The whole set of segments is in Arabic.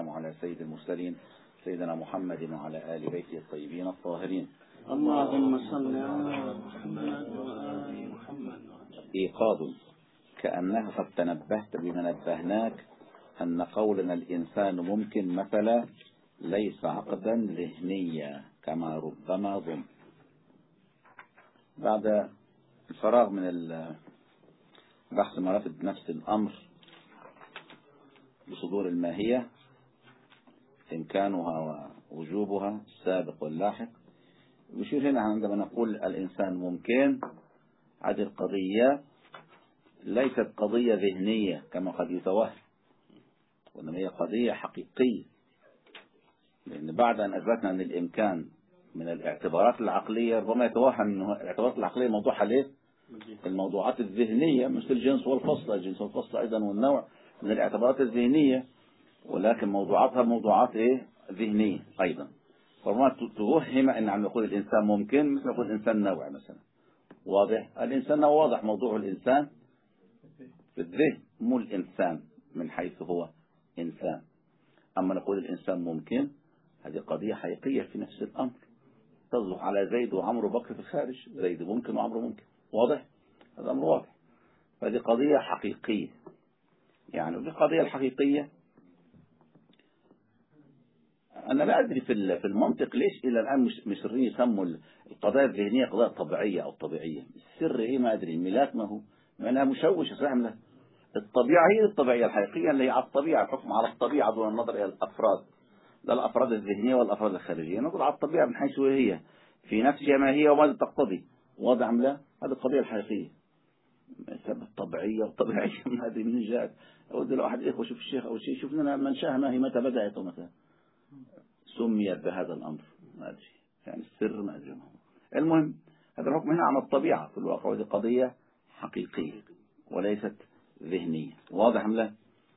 والسلام على سيد المرسلين سيدنا محمد وعلى آل بيته الطيبين الطاهرين. اللهم صل على محمد وآل محمد. إيقاظ كأنها قد تنبهت بما نبهناك أن قولنا الإنسان ممكن مثلا ليس عقدا ذهنيا كما ربما ظن. بعد الفراغ من بحث مرافق نفس الأمر بصدور الماهية إمكانها ووجوبها السابق واللاحق، بشير هنا عندما نقول الإنسان ممكن، هذه القضية ليست قضية ذهنية كما قد يتوهم، وإنما هي قضية حقيقية، لأن بعد أن أثبتنا أن الإمكان من الاعتبارات العقلية ربما يتوهم أن الاعتبارات العقلية موضوع عليه الموضوعات الذهنية مثل الجنس والفصل. الجنس والفصل أيضا والنوع من الاعتبارات الذهنية، ولكن موضوعاتها موضوعات ذهنية أيضا. فربما توهم أن عم يقول الإنسان ممكن مثل يقول الإنسان نوع مثلا. واضح؟ الإنسان نوع واضح، موضوع الإنسان في الذهن مو الإنسان من حيث هو إنسان. أما نقول الإنسان ممكن، هذه قضية حقيقية في نفس الأمر، تصدق على زيد وعمرو بكر في الخارج. زيد ممكن وعمرو ممكن. واضح؟ هذا أمر واضح. فهذه قضية حقيقية. يعني القضية الحقيقية أنا لا أدري في المنطق ليش إلى الآن مصرين يسموا القضايا الذهنية قضايا طبيعية أو طبيعية. السر إيه ما أدري. الملاك ما هو معناها مشوش فاهم. الطبيعة هي الطبيعية الحقيقية اللي هي على الطبيعة، الحكم على الطبيعة دون النظر إلى الأفراد، لا الأفراد الذهنية والأفراد الخارجية. نظر على الطبيعة من حيث هي في نفسها ما هي وماذا تقتضي. واضح أم لا؟ هذه القضية الحقيقية. الطبيعية والطبيعية ما أدري من جاءت. أود لو أحد إخوة شوف الشيخ أو شيء، شوف لنا منشأها ما هي، متى بدأت ومتى سميت بهذا الأمر ما أدري. يعني السر ما أدري. المهم هذا الحكم هنا عن الطبيعة في الواقع، وهذه قضية حقيقية وليست ذهنية. واضح أم لا؟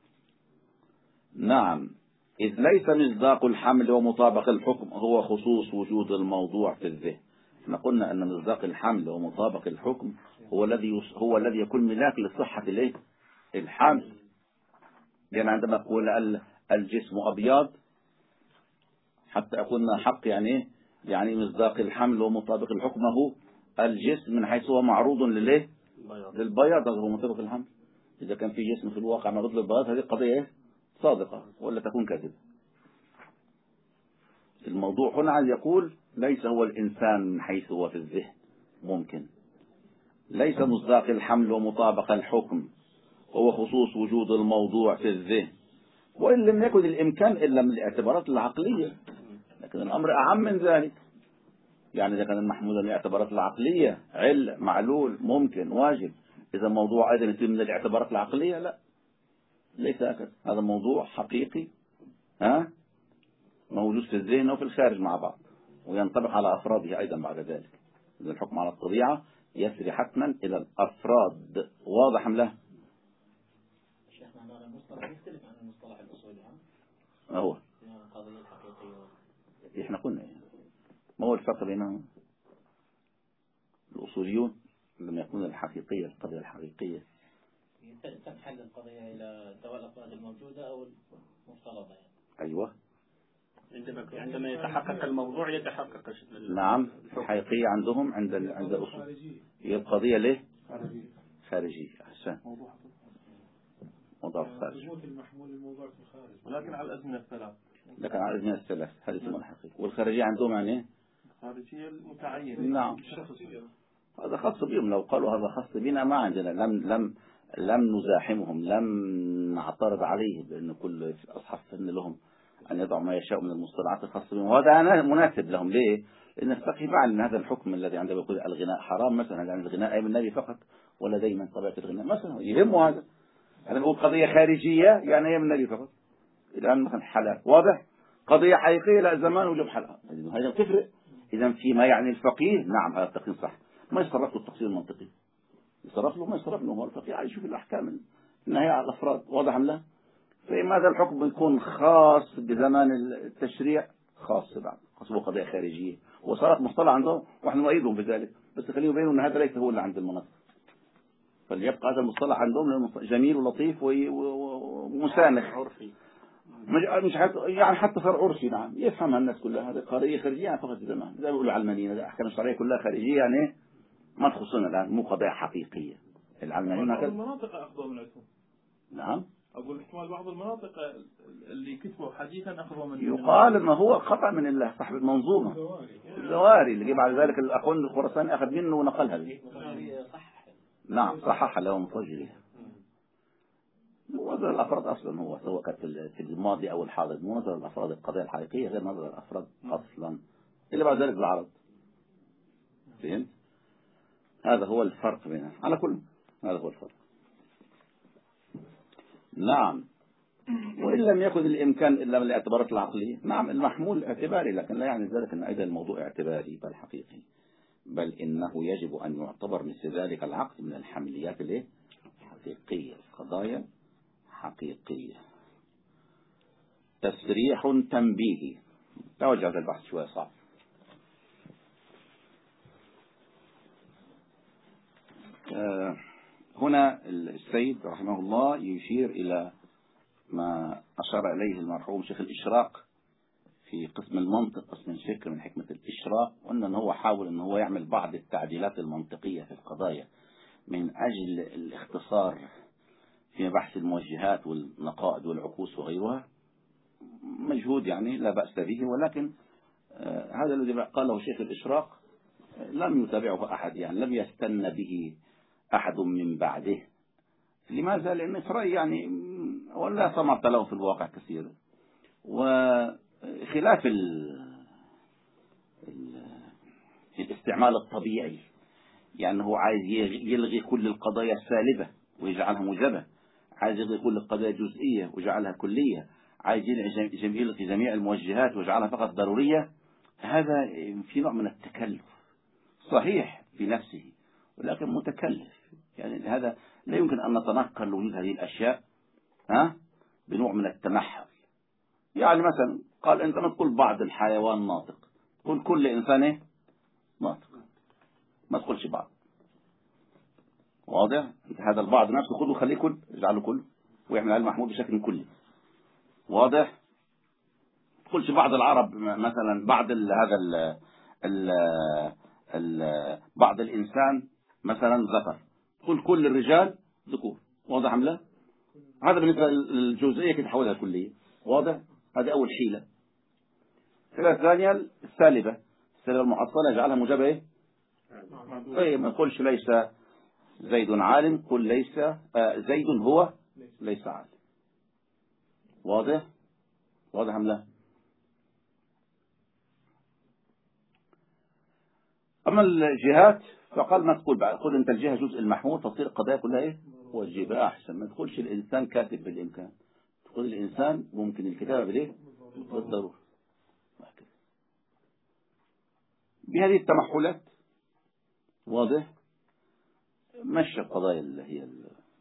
نعم. إذ ليس مصداق الحمل ومطابق الحكم هو خصوص وجود الموضوع في الذهن. احنا قلنا أن مصداق الحمل ومطابق الحكم هو الذي يكون ملاك لصحة الحمل. لأن عندما نقول الجسم أبيض حتى يكون حق يعني مصداق الحمل ومطابق الحكم هو الجسم من حيث هو معروض للبياض. هذا هو مطابق الحمل. إذا كان في جسم في الواقع معروض للبياض هذه قضية صادقة ولا تكون كاذبة. الموضوع هنا عايز يقول ليس هو الإنسان من حيث هو في الذهن ممكن، ليس مصداق الحمل ومطابق الحكم هو خصوص وجود الموضوع في الذهن، وإن لم يكن الإمكان إلا من الاعتبارات العقلية. لكن الأمر أعم من ذلك. يعني إذا كان المحمود من الاعتبارات العقلية علة معلول ممكن واجب، إذا الموضوع أيضا يتم من الاعتبارات العقلية لا، ليس هكذا. هذا موضوع حقيقي موجود في الذهن وفي الخارج مع بعض، وينطبق على أفراده أيضا بعد ذلك. إذا الحكم على الطبيعة يسري حتما إلى الأفراد. واضح أم لا؟ شيخنا هذا المصطلح يختلف عن المصطلح الأصولي. ما هو؟ القضية الحقيقية. إحنا قلنا ما هو الفرق بينهم؟ الأصوليون لما يكون الحقيقية القضية الحقيقية تنحل القضية إلى سواء الأفراد الموجودة أو المفترضة. أيوة. عندما يتحقق الموضوع يتحقق. نعم. الحقيقية عندهم عند الأصول هي القضية ليه؟ خارجية. أحسن. موضوع خارجي. ولكن على الأزمنة الثلاث. لكن على الأزمنة الثلاث هذه اسمها الحقيقة. والخارجية عندهم يعني الخارجية المتعينة. نعم. هذا خاص بهم. لو قالوا هذا خاص بنا ما عندنا، لم نزاحمهم، لم نعترض عليه، لأن كل أصحاب الفن لهم أن يضعوا ما يشاء من المصطلحات الخاصة بهم، وهذا مناسب لهم. ليه؟ لأن الفقه بعد من هذا الحكم الذي عندما يقول الغناء حرام مثلا، يعني الغناء أي من النبي فقط ولا دايما طبيعة الغناء مثلا يهمه هذا. أنا بقول قضية خارجية يعني هي من النبي فقط إلى أن مثلا حلال. واضح؟ قضية حقيقية لا زمان وجب حلال. هذا تفرق. إذا فيما يعني الفقيه نعم هذا التقسيم صح، ما يصرف له التقسيم المنطقي، يصرف له ما يصرف له. هو الفقيه عايش في الأحكام النهاية على الأفراد. واضح أم لا؟ فماذا الحكم يكون خاص بزمان التشريع خاص بعد خاصة قضية خارجية، وصارت مصطلح عندهم ونحن نؤيدهم بذلك، بس خليهم يبينوا أن هذا ليس هو اللي عند المناطق. فليبقى هذا المصطلح عندهم جميل ولطيف ومسامح. مش يعني حتى صار عرفي. نعم يفهمها الناس كلها. هذه قضية خارجية يعني فقط زمان زي ما بيقولوا علمانيين. الأحكام الشرعية كلها خارجية يعني ما تخصنا الآن، مو قضايا حقيقية. العلمانيين بعض هكذا. المناطق أخذوا من عندهم. نعم. أقول احتمال بعض المناطق اللي كتبوا حديثا أخذوا من يقال انه هو قطع من الله صاحب المنظومة الزواري اللي بعد ذلك الأخوان الخراساني أخذ منه ونقلها لي. نعم صحح له مفجرها. نظر الأفراد أصلا هو سواء كانت في الماضي أو الحاضر، مو نظر الأفراد القضايا الحقيقية غير نظر الأفراد أصلا اللي بعد ذلك بالعرض. فهمت؟ هذا هو الفرق بينهم على كل. هذا هو الفرق. نعم. وإن لم يكن الإمكان إلا من الاعتبارات العقلية، نعم المحمول اعتباري، لكن لا يعني ذلك أن أيضا الموضوع اعتباري بل حقيقي، بل إنه يجب أن يعتبر مثل ذلك العقد من الحمليات الحقيقية، القضايا حقيقية. تسريح تنبيهي. توجه البحث شوية صعب. هنا السيد رحمه الله يشير إلى ما أشار إليه المرحوم شيخ الإشراق في قسم المنطق، قسم الفكر من حكمة الإشراق، وأن هو حاول أن هو يعمل بعض التعديلات المنطقية في القضايا من أجل الاختصار في بحث الموجهات والنقائض والعكوس وغيرها. مجهود يعني لا بأس به، ولكن هذا الذي قاله شيخ الإشراق لم يتابعه أحد، يعني لم يستن به أحد من بعده. لماذا؟ لأن إسرائيل يعني ولا ثمرة له في الواقع كثير، وخلاف الاستعمال الطبيعي، يعني هو عايز يلغي كل القضايا السالبة ويجعلها موجبة، عايز يلغي كل القضايا الجزئية ويجعلها كلية، عايز يلغي جميع الموجهات ويجعلها فقط ضرورية. هذا في نوع من التكلف صحيح في نفسه، ولكن متكلف. يعني هذا لا يمكن أن نتنقل وجود هذه الأشياء بنوع من التمحل. يعني مثلا قال أنت ما تقول بعض الحيوان ناطق، قل كل إنسان ناطق، ما تقولش بعض. واضح؟ هذا البعض نفسه خذه خليه كل، اجعله كل ويعمل على المحمول بشكل كلي. واضح؟ تقولش بعض العرب مثلا بعض بعض الإنسان مثلا ذكر، قل كل الرجال ذكور. واضح أم لا؟ هذا بالنسبة للجزئية كده تحولها كلية. واضح؟ هذه أول حيلة. الحيلة الثانية السالبة المحصلة اجعلها موجبة إيه؟ ما تقولش ليس زيد عالم، قل ليس زيد هو ليس عالم. واضح؟ واضح أم لا؟ أما الجهات فقال ما تقول بقى، خذ أنت الجهة جزء المحمول تصير القضايا كلها إيه؟ واجبة. أحسن ما تقولش الإنسان كاتب بالإمكان، تقول الإنسان ممكن الكتابة بالإيه؟ بالضرورة. بهذه التمحلات واضح مشى القضايا اللي هي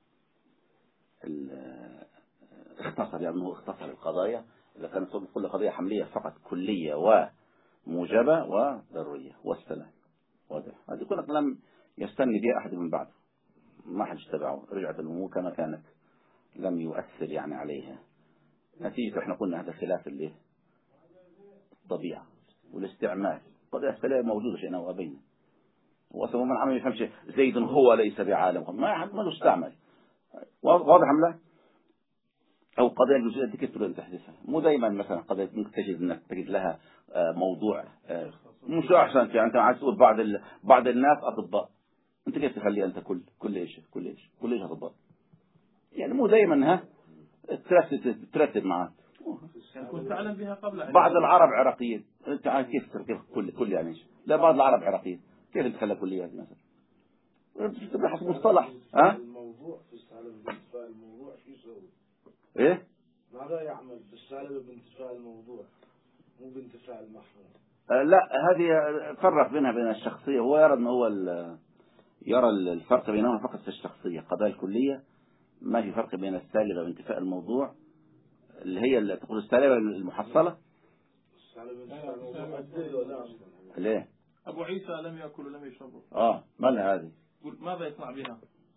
اختصر، يعني هو اختصر القضايا. إذا كانت كل قضية حملية فقط كلية وموجبة وضرورية والسلام. واضح؟ هذه كلها لم يستني بها أحد من بعده، ما حد تبعه، رجعت الأمور كما كانت، لم يؤثر يعني عليها. نتيجة احنا قلنا هذا خلاف اللي الطبيعة والاستعمال. قضايا السلام موجودة شيئا وأبينا، وأصلا من عمل يفهمش زيد هو ليس بعالم، ما استعمل. واضح أم لا؟ أو قضايا الجزئية دي كتير أن تحدثها، مو دائما مثلا قضايا ممكن تجد لها موضوع مش أحسن. يعني أنت عايز تقول بعض الناس أطباء، أنت كيف تخلي أنت كل إيش أطباء؟ يعني مو دائما ترتب معك. كنت تعلم بها قبل. بعض العرب عراقيين، أنت عايز كيف كل يعني إيش؟ لا بعض العرب عراقيين، كيف تخلى كليات مثلا؟ تبقى حسب مصطلح. الموضوع في السالب بانتفاء الموضوع شو يسوي؟ إيه؟ ماذا يعمل في السالب بانتفاء الموضوع مو بانتفاء المحمول؟ لا هذه فرق بينها بين الشخصية. هو يرى أنه هو يرى الفرق بينهما فقط في الشخصية. قضايا الكلية ما في فرق بين السالبة وانتفاء الموضوع، اللي هي اللي تقول السالبة المحصلة. السالب بانتفاء الموضوع أبو عيسى لم يأكل ولم يشرب. ما لها هذه. ماذا يصنع بها؟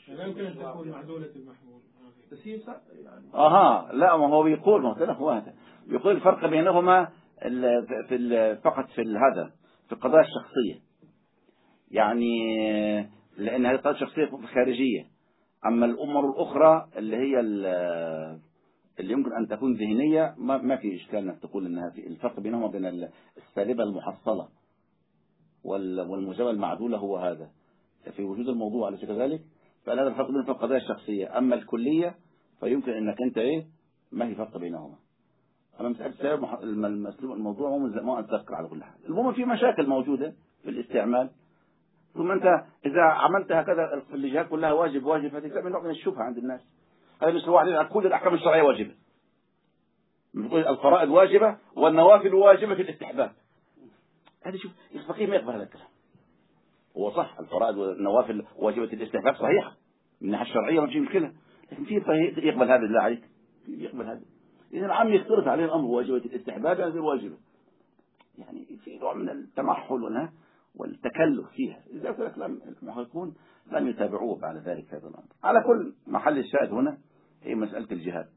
لا يمكن أن تكون معدولة المحمول. بس هي يعني لا، ما هو بيقول يقول الفرق بينهما فقط في هذا في القضايا الشخصية، يعني لأن هذه قضايا شخصية خارجية. أما الأمور الأخرى اللي هي اللي يمكن أن تكون ذهنية ما في إشكال أنك تقول أنها في الفرق بينهما بين السالبة المحصلة والموجبة المعدولة هو هذا في وجود الموضوع أليس كذلك؟ فهذا الفرق بين القضايا الشخصية. أما الكلية فيمكن أنك أنت ما في فرق بينهما. أنا مسألة السبب الموضوع ما أتذكر على كل حال. المهم في مشاكل موجودة في الاستعمال، ثم أنت إذا عملت هكذا في الجهات كلها واجب فتكتب نوع من الشبهة عند الناس. هذا مثل واحد كل الأحكام الشرعية واجبة، الفرائض واجبة والنوافل واجبة في الاستحباب. هذا شوف الفقيه ما يقبل هذا الكلام. هو صح الفرائض والنوافل واجبة الاستحباب صحيحة من الناحية الشرعية ما في مشكلة، لكن في يقبل هذا بالله عليك؟ يقبل هذا؟ إذا العام يختلط عليه الأمر واجبة الاستحباب هذه واجبة، يعني في نوع من التمحل والتكلف فيها. إذا كان المحققون لم يتابعوه بعد ذلك هذا الأمر. على كل محل الشاهد هنا هي مسألة الجهاد.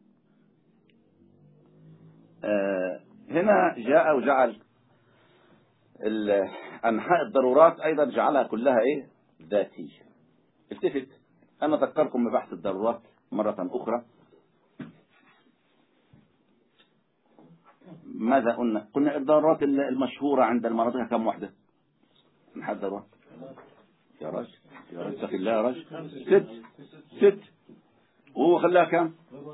هنا جاء وجعل أنحاء الضرورات أيضا جعلها كلها ذاتية. التفت، أنا أذكركم ببحث الضرورات مرة أخرى. ماذا قلنا الضرورات المشهورة عند المناطق كم واحدة؟ أنحاء الضرورات يا رجل اتق الله يا رجل، 6. وهو خلاها كم؟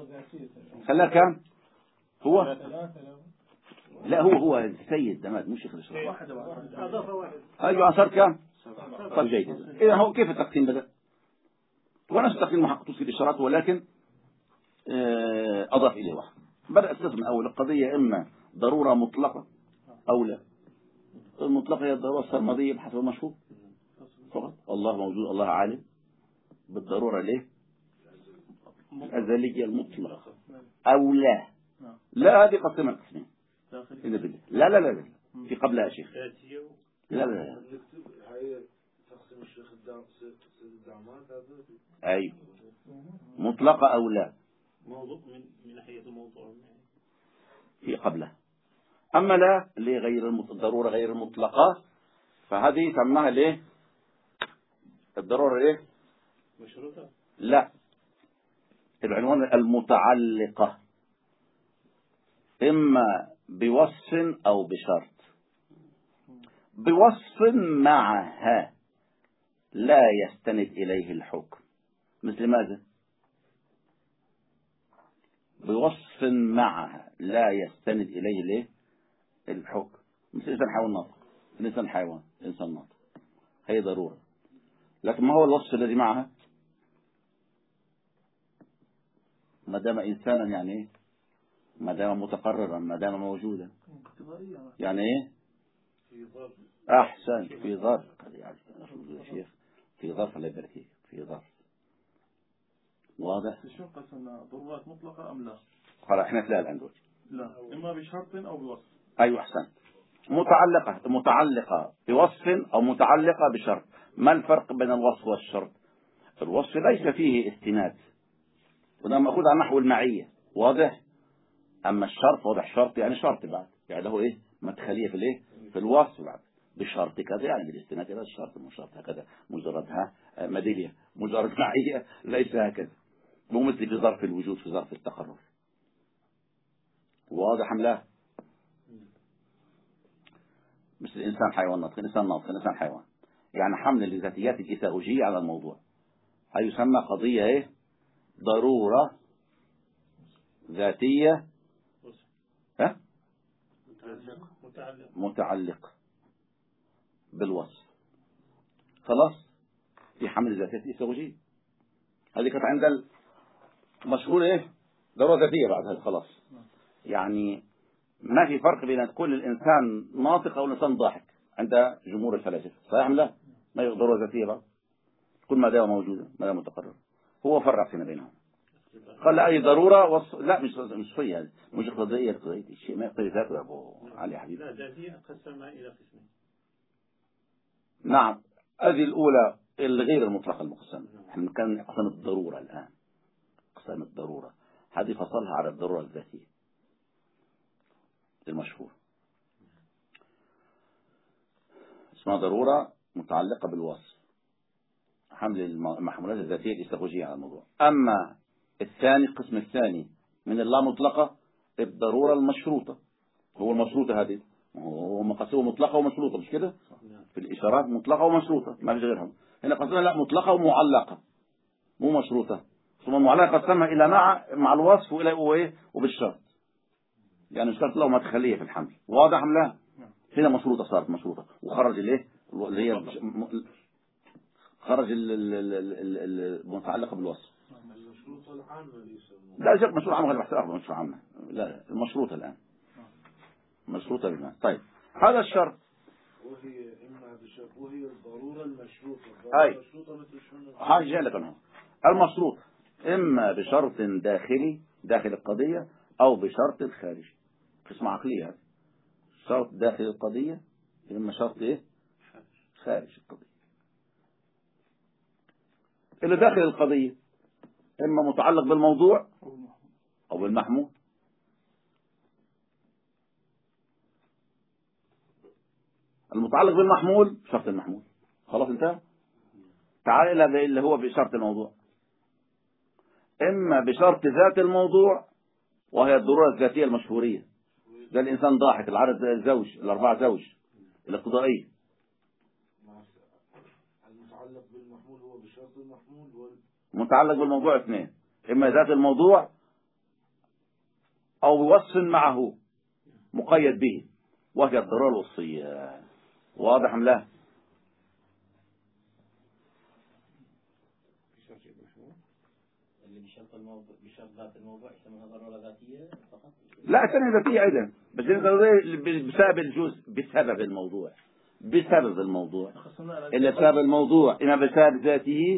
هو لا هو السيد دماد مش يخلص أيوة صار كم؟ طيب جيد. إذا هو كيف التقسيم بدأ؟ ونفس التقسيم محقق في الإشارات، ولكن أضاف إليه واحد. بدأ القسم الأول القضية إما ضرورة مطلقة أو لا. المطلقة هي الضرورة السرمدية بحسب المشهور فقط، الله موجود الله عالم. بالضرورة ليه؟ الأزلية المطلقة أو لا. لا هذه قسمة القسمين. لا لا لا في قبلها شيخ. لا لا هي تقسيم الشيخ الدعمات هذا. أي مطلقة أو لا موضوع من ناحية الموضوع في قبلها. أما لا اللي غير الضرورة غير المطلقة فهذه سماها ليه الضرورة ليه مشروطة. لا العنوان المتعلقة إما بوصف أو بشرط. بوصف معها لا يستند إليه الحكم. مثل ماذا؟ بوصف معها لا يستند إليه ليه الحكم. مثل إنسان حيوان ناطق، الإنسان حيوان الإنسان ناطق هي ضرورة، لكن ما هو الوصف الذي معها؟ ما دام إنسانا يعني إيه؟ ما دام متقررا ما دام موجودا يعني إيه؟ أحسن في ظرف يعني شيخ في ظرف الله يبارك فيك في ظرف واضح. شو قسمنا ضرورات مطلقة أم لا؟ خلاص احنا لا الآن لا إما بشرط أو بوصف. أيوة أحسن. متعلقة بوصف أو متعلقة بشرط. ما الفرق بين الوصف والشرط؟ الوصف ليس فيه استناد وده مأخوذ عن نحو المعية واضح. أما الشرط واضح شرط يعني شرط بعد يعني له إيه مدخلية في الإيه في الوصف بعد بشرط كذا يعني بالاستناد إلى الشرط مش شرط هكذا مجردها مدلية مجرد معية ليس هكذا. مو مثل في ظرف الوجود في ظرف التقرر. واضح أم لا؟ مثل الإنسان حيوان ناطق الإنسان ناطق الإنسان حيوان يعني حمل الذاتيات الإيثاغوجية على الموضوع هي يسمى قضية إيه ضرورة ذاتية متعلقة بالوصف. خلاص في حمل الذاتيات الإيثاغوجية هذه كانت عند المشهور إيه ضرورة ذاتية بعد هذا خلاص. يعني ما في فرق بين كل الإنسان ناطق أو الإنسان ضاحك عند جمهور الفلاسفة صحيح لا؟ ما هي ضرورة ذاتية بعد كل ما دام موجودة ما دام متقرر. هو فرق فيما بينهم قال أي ضرورة لا مش صحيح هذه مش قضية الشيء ما يقتضي ذاته يا أبو علي حبيبي. لا ذاتية قسمها إلى قسمين. نعم هذه الأولى غير المطلقة المقسمة. احنا كان أقسام الضرورة الآن، أقسام الضرورة هذه فصلها على الضرورة الذاتية المشهور، اسمها ضرورة متعلقة بالوصف، حمل المحمولات الذاتية الاستخراجية على الموضوع. أما الثاني، القسم الثاني من اللا مطلقة، الضرورة المشروطة. هو المشروطة هذه هو مقاسمه مطلقة ومشروطة، مش كده؟ في الإشارات مطلقة ومشروطة، ما فيش غيرهم. هنا قسمها لا، مطلقة ومعلقة، مو مشروطة. ثم المعلقة قسمها إلى مع الوصف وإلى وبالشرط. يعني الشرط له مدخلية في الحمل، واضح أم لا؟ هنا مشروطة، صارت مشروطة وخرج اللي هي خرج المتعلقة بالوصف. المشروطة العامة لا شك مشروط عامة غير بحث مشروط عامة، لا المشروطة الآن مشروطة بالآن. طيب هذا الشرط وهي إما بشرط، وهي الضرورة المشروطة. هاي هاي جاء لك أنا. المشروط إما بشرط داخلي داخل القضية أو بشرط خارجي. قسم عقلية هذا، شرط داخل القضية إما شرط خارج القضية. اللي داخل القضية إما متعلق بالموضوع أو بالمحمول. المتعلق بالمحمول شرط المحمول، خلاص انتهى. تعال إلى اللي هو بشرط الموضوع، إما بشرط ذات الموضوع وهي الضرورة الذاتية المشهورية، ده الإنسان ضاحك، العدد الزوج، الأربعة زوج، الاقتضائية. المتعلق بالمحمول هو بشرط المحمول متعلق بالموضوع اثنين، إما ذات الموضوع أو وصف معه مقيد به وهي الضرورة الوصفية. واضح أم لا؟ اللي بشرط ذات الموضوع يسمونها ضرورة ذاتية فقط. لا الثانية ذاتية أيضا، بس بسبب الجزء، بسبب الموضوع، بسبب الموضوع إلا بسبب الموضوع، إما بسبب ذاته.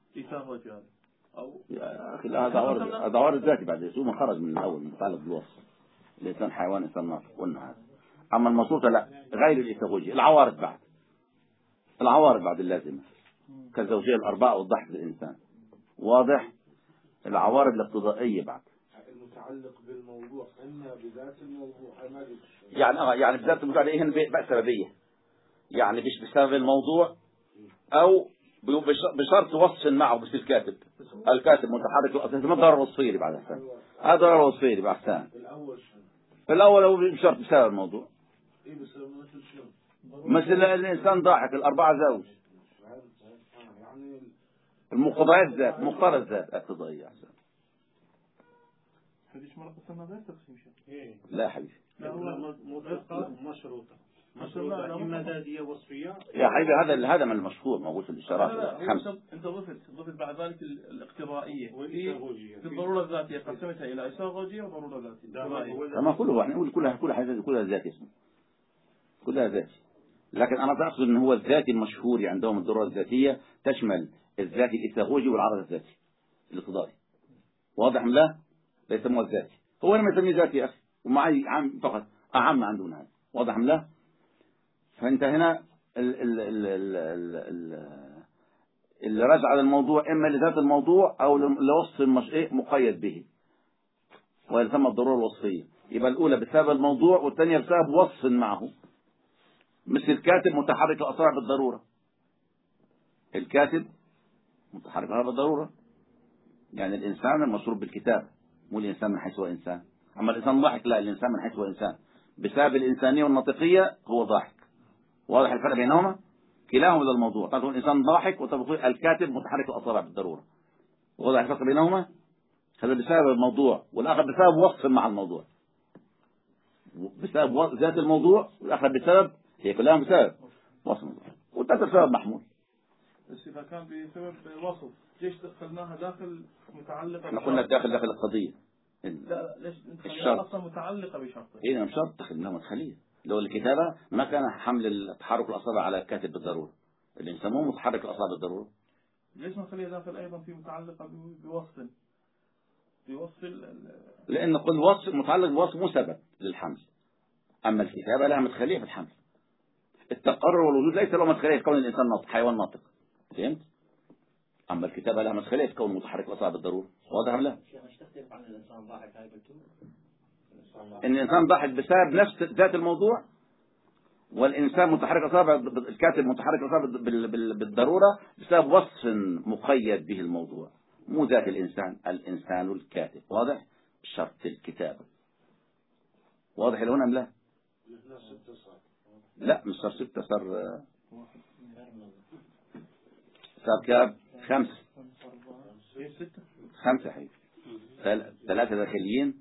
يا أخي لا، هذا عوارض ذاتي بعد يسوع ما خرج من الأول متعلق بالوصف. الإنسان حيوان، إنسان ناطق، قلنا هذا. أما المشروطة لا، غير الاستخراجية، العوارض بعد، العوارض بعد اللازمة كالزوجية الأربعة والضحك للإنسان. واضح؟ العوارض الاقتضائية بعد. المتعلق بالموضوع إما بذات الموضوع يعني بذات الموضوع هنا بقى سببية، يعني مش بسبب الموضوع أو بشرط وصف معه، بس الكاتب متحرك، ما ضرر وصفيري بعد الثاني، هذا ضرر وصفيري بعد الثاني. في الأول هو بشرط بسبب الموضوع. إيه بسبب مثل الإنسان ضاحك، الأربعة زوج، يعني المقتضيات ذات، مقتضى الذات اقتضائية. أحسن. هذيش مرة قسمنا غير تقسيم شيء. لا حبيبي، لا هو مشروطة إما ذاتية وصفية. يا حبيبي هذا من المشهور موجود في الإشارات الخمسة. أنت ضفت بعد ذلك الاقتضائية في الضرورة الذاتية، قسمتها إلى إساغوجية وضرورة ذاتية. ما كله يعني نقول كلها ذاتي اسمه، كلها ذاتي. لكن أنا أقصد أن هو الذاتي المشهور عندهم الضرورة الذاتية تشمل الذاتي الإساغوجي والعرض الذاتي الاقتضائي. واضح أم لا؟ لا يسموه الذاتي، هو لما يسميه ذاتي يا أخي ومعي عام فقط، أعم عندنا هذا. واضح أم لا؟ فأنت هنا اللي رجع على الموضوع إما لذات الموضوع أو لوصف مقيد به، ويسمى الضرورة الوصفية. يبقى الأولى بسبب الموضوع والثانية بسبب وصف معه، مثل الكاتب متحرك الأصابع بالضرورة. الكاتب متحرك بالضرورة، يعني الإنسان المشروب بالكتاب، مو الإنسان من حيث هو إنسان. أما الإنسان ضاحك لا، الإنسان من حيث هو إنسان بسبب الإنسانية والنطقية هو ضاحك. واضح الفرق بينهما؟ كلاهما للموضوع. طبعا الإنسان ضاحك وتبقى الكاتب متحرك الأصابع بالضرورة. واضح الفرق بينهما؟ هذا بسبب الموضوع والآخر بسبب وصف مع الموضوع، بسبب ذات الموضوع والآخر بسبب، هي كلها بسبب وصف الموضوع، والثالث بسبب محمول. بس إذا كان بسبب وصف ليش دخلناها داخل متعلقة؟ احنا قلنا داخل القضية. لا ليش الشرط أصلا متعلقة بشرط؟ إيه نعم شرط دخلناها مدخلية. لو الكتابة ما كان حمل تحرك الأصابع على الكاتب بالضرورة، اللي يسموه متحرك الأصابع بالضرورة. ليش ما نخليها داخل أيضا في متعلقة بوصف لأن كل وصف متعلق بوصف مو سبب للحمل. أما الكتابة لها مدخلية في الحمل. التقرر والوجود ليس له مدخلية كون الإنسان ناطق، حيوان ناطق. فهمت؟ أما الكتابة لها مدخلية كون متحرك الأصابع بالضرورة. واضح ولا لا؟ شيخ ايش تختلف عن الانسان ضاحك هاي قلتوا؟ إن الإنسان ضاحك بسبب نفس ذات الموضوع، والإنسان متحرك أصابع، الكاتب متحرك أصابع بالضرورة بسبب وصف مقيد به الموضوع، مو ذات الإنسان الكاتب. واضح؟ شرط الكتابة. واضح هنا أم لا؟ لا مش صار 6، صار كام؟ 5 حبيبي. 3 داخليين،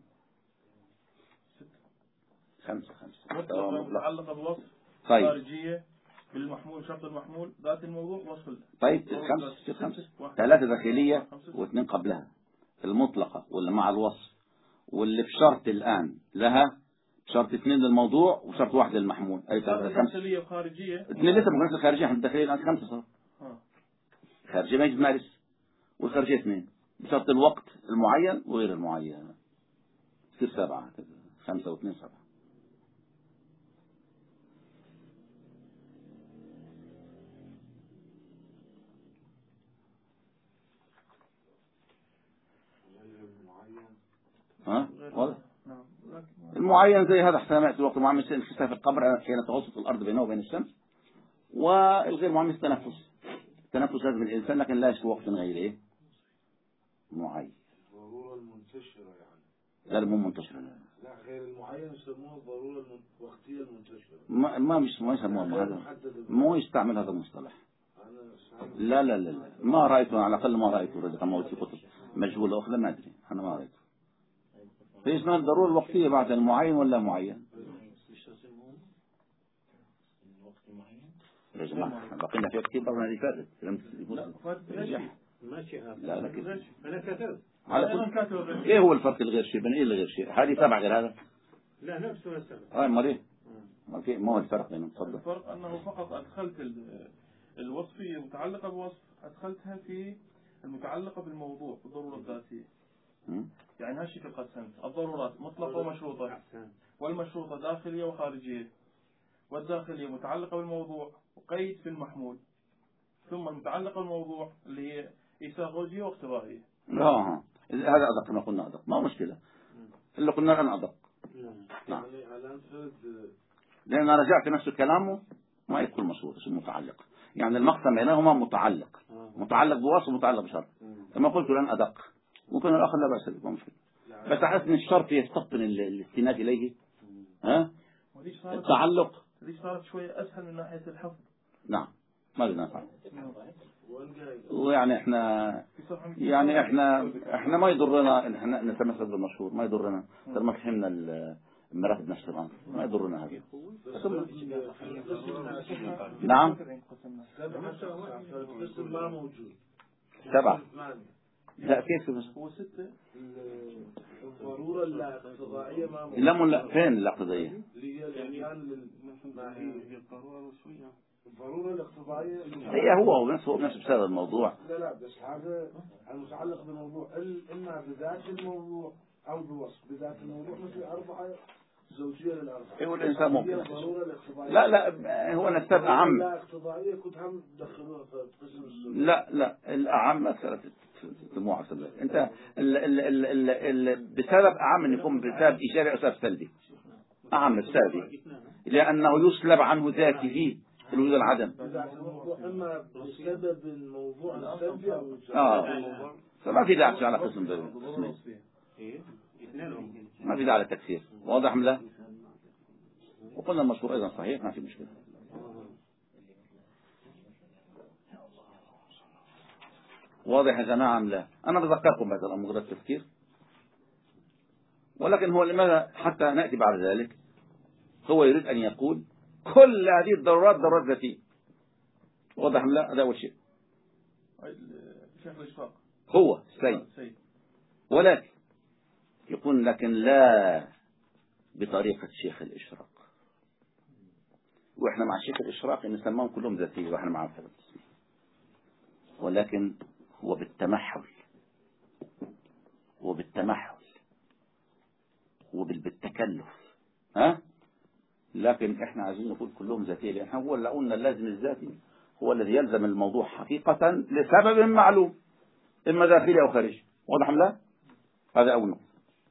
5 متعلقة بوصف طيب. خارجية بالمحمول، شرط المحمول، ذات الموضوع، وصف. طيب 5 3 داخلية و2 قبلها، المطلقة واللي مع الوصف، واللي بشرط الآن لها شرط 2 للموضوع وشرط 1 للمحمول. أي 5 داخلية وخارجية. 2 لسه ما كانش خارجية، احنا داخلية الآن 5 صار. خارجية ما يجوز مارس، والخارجية 2 بشرط الوقت المعين وغير المعين، يصير 7. 5 و2 7. ها واضح؟ المعين زي هذا سمعت الوقت المعين مثل الخساف في القبر حين توسط الأرض بينه وبين الشمس. والغير معين التنفس لازم الإنسان، لكن لا يشكو وقت غير إيه معين. الضرورة المنتشرة يعني. لا مو منتشرة. لا غير المعين يسموه الضرورة الوقتية المنتشرة. ما يسموه هذا، مو يستعمل هذا المصطلح. لا ما رأيته، على الأقل ما رأيته. كما قلت في كتب مجهولة أخرى ما أدري، أنا ما رأيته. فإيش اسمها الضرورة الوقتية بعد المعين ولا معين؟ يا جماعة بقينا فيها كثير برنا اللي فاتت. لا كذا. أنا كتبت. إيه هو الفرق الغير شيء بين إيه الغير شيء؟ هذه 7 غير هذا؟ لا نفسه 7. ما ليه؟ ما هو الفرق بينهم؟ تفضل. الفرق أنه فقط أدخلت الوصفية المتعلقة بوصف، أدخلتها في المتعلقة بالموضوع بالضرورة الذاتية. يعني هالشكل قسمت الضرورات مطلقة ومشروطة، والمشروطة داخلية وخارجية، والداخلية متعلقة بالموضوع وقيد في المحمول، ثم المتعلقة بالموضوع اللي هي إيساغوجية واختبارية. هذا أدق ما قلنا، أدق ما مشكلة اللي قلنا الآن أدق. نعم. لأن أنا رجعت نفس كلامه ما يدخل مشروط اسمه متعلق، يعني المقسم بينهما متعلق بوصف ومتعلق بشرط. كما قلت الآن أدق، ممكن الآخر لا بأس به ما مشكلة، بس على أن الشرط يستقطن الاستناد إليه. التعلق هذه صارت شوية أسهل من ناحية الحفظ. نعم ما بدنا نفعل. ويعني احنا ما يضرنا ان احنا نتمسك بالمشهور، ما يضرنا طالما فهمنا المراتب نفس الامر، ما يضرنا هذا. نعم 7. لا كيف هو 6. الضرورة الاقتضائية ما موجود. لا فين الاقتضائية؟ اللي هي الإمكان الضرورة الاقتضائية هو نفسه بسبب الموضوع. لا بس هذا المتعلق بالموضوع، إما بذات الموضوع أو بوصف بذات الموضوع، مثل 4 زوجية للأربعة. هو الإنسان ممكن. لا هو نسبة أعم. لا اقتضائية كنت هم تدخلوها في قسم السلوك. لا الأعم مسألة تسموها سلبية. أنت بسبب أعم أن يكون بسبب إيجابي أو سبب سلبي. أعم السلبي لأنه يسلب عنه ذاته في الوجود العدم. إما بسبب الموضوع السلبي أو فما في داعي على قسم ما في داعي للتكسير. واضح لا؟ وقلنا المشروع أيضا صحيح ما في مشكلة. واضح يا جماعة أم لا؟ أنا بذكركم بهذا الأمر مجرد التفكير، ولكن هو لماذا حتى نأتي بعد ذلك هو يريد أن يقول كل هذه الضرورات ضرورات ذاتية. واضح أم لا؟ هذا أول شيء. هو السيد، ولكن يقول لكن لا بطريقة شيخ الإشراق، وإحنا مع شيخ الإشراق نسميهم كلهم ذاتية وإحنا معهم هذا التصميم، ولكن هو بالتمحل وبالتكلف. لكن إحنا عايزين نقول كلهم ذاتية، لأن هو اللي قلنا اللازم الذاتي هو الذي يلزم الموضوع حقيقة لسبب معلوم، إما داخلي أو خارجي. واضح أم لا؟ هذا أول نقطة.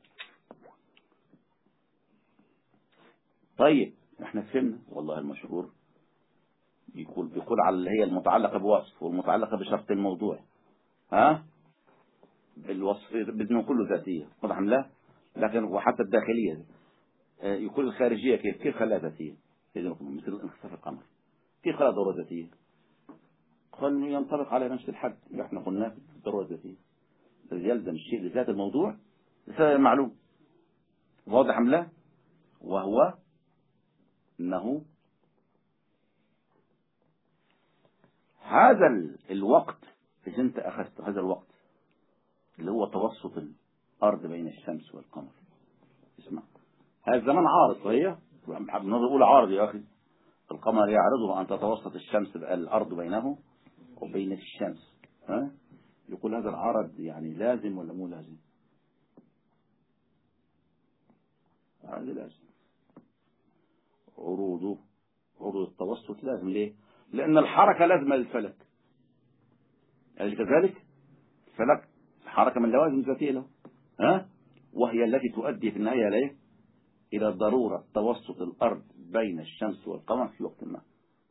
طيب احنا فهمنا والله المشهور بيقول على اللي هي المتعلقة بوصف والمتعلقة بشرط الموضوع، ها الوصف بدنا كله ذاتية. واضح أم لا؟ لكن وحتى الداخلية يقول الخارجية كيف خلاها ذاتية؟ مثل انخساف القمر كيف خلاها ضرورة ذاتية؟ قال ينطبق على نفس الحد اللي احنا قلناه في الضرورة الذاتية، يلزم الشيء لذات الموضوع لسبب معلوم. واضح أم لا؟ وهو أنه هذا الوقت إذا أنت أخذت هذا الوقت اللي هو توسط الأرض بين الشمس والقمر، اسمع هذا الزمن عارض، وهي نقول عارض يا أخي، القمر يعرضه أن تتوسط الشمس الأرض بينه وبين الشمس، ها؟ يقول هذا العرض يعني لازم ولا مو لازم؟ هذا لازم، عروض التوسط لازم. ليه؟ لأن الحركة لازمة للفلك، أليس كذلك؟ الفلك حركة من لوازم ذاتية له، ها؟ وهي التي تؤدي في النهاية إليه إلى ضرورة توسط الأرض بين الشمس والقمر في وقت ما.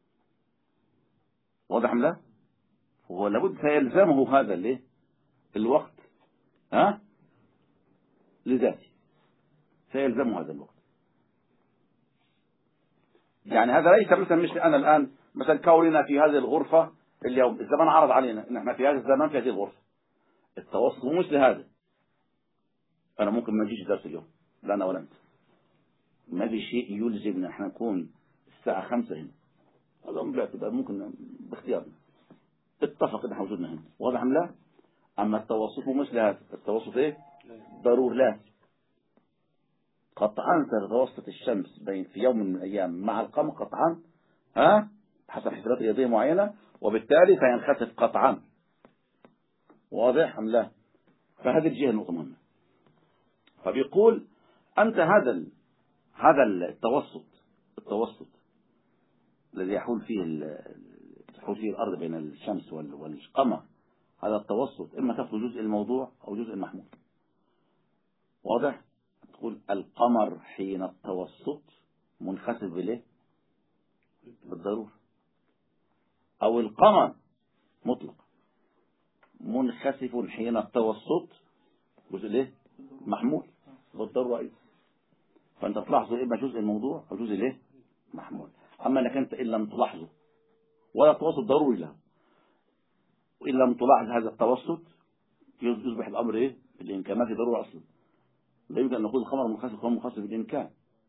واضح أم لا؟ هو لابد سيلزمه هذا ليه؟ الوقت، ها؟ لذاته سيلزمه هذا الوقت. يعني هذا ليس مثل أنا الآن مثل كوننا في هذه الغرفة اليوم، الزمن عرض علينا إن احنا في هذا الزمان في هذه الغرفة، التوسط مو مثل هذا. أنا ممكن ما أجيش درس اليوم، لا أنا ولا أنت، ما في شيء يلزمنا احنا نكون الساعة 5 هنا، هذا بيعتبر ممكن باختيارنا اتفق ان احنا وجودنا هنا. واضح أم لا؟ أما التوسط مو مثل هذا، التوسط إيه؟ ضروري لازم. قطعا تتوسط الشمس بين في يوم من الأيام مع القمر قطعا، ها؟ حسب حسابات رياضية معينة، وبالتالي سينخسف قطعا. واضح أم لا؟ فهذه الجهة النقطة مهمة. فبيقول أنت هذا التوسط الذي يحول فيه الأرض بين الشمس والقمر، هذا التوسط إما تأخذ جزء الموضوع أو جزء المحمول. واضح؟ تقول القمر حين التوسط منخسف بليه؟ بالضرورة. أو القمر مطلق منخسف حين التوسط جزء ليه؟ محمول بالضرورة أيضا. فأنت تلاحظه إما جزء الموضوع أو جزء ليه؟ محمول. أما أنك أنت إن لم تلاحظه ولا التوسط ضروري له، وإن لم تلاحظ هذا التوسط يصبح الأمر إيه؟ بالإمكان، ما في ضرورة أصلا. لا يمكن أن نقول القمر منخسف هو منخسف بالإمكان.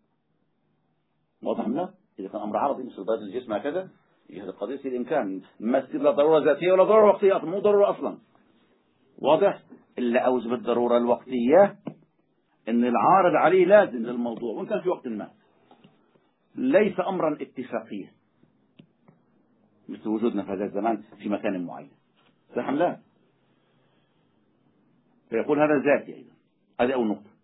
واضح لا؟ إذا كان أمر عرضي مثل ضرورة الجسم هكذا، هذه القضية في الإمكان، ما تصير لا ضرورة ذاتية ولا ضرورة وقتية، مو ضرورة أصلا. واضح؟ إلا أوجب الضرورة الوقتية إن العارض عليه لازم للموضوع وإن كان في وقت ما، ليس أمرا اتفاقيا مثل وجودنا في هذا الزمان في مكان معين. صح أم لا؟ فيقول هذا ذاتي أيضا. هذه أول نقطة.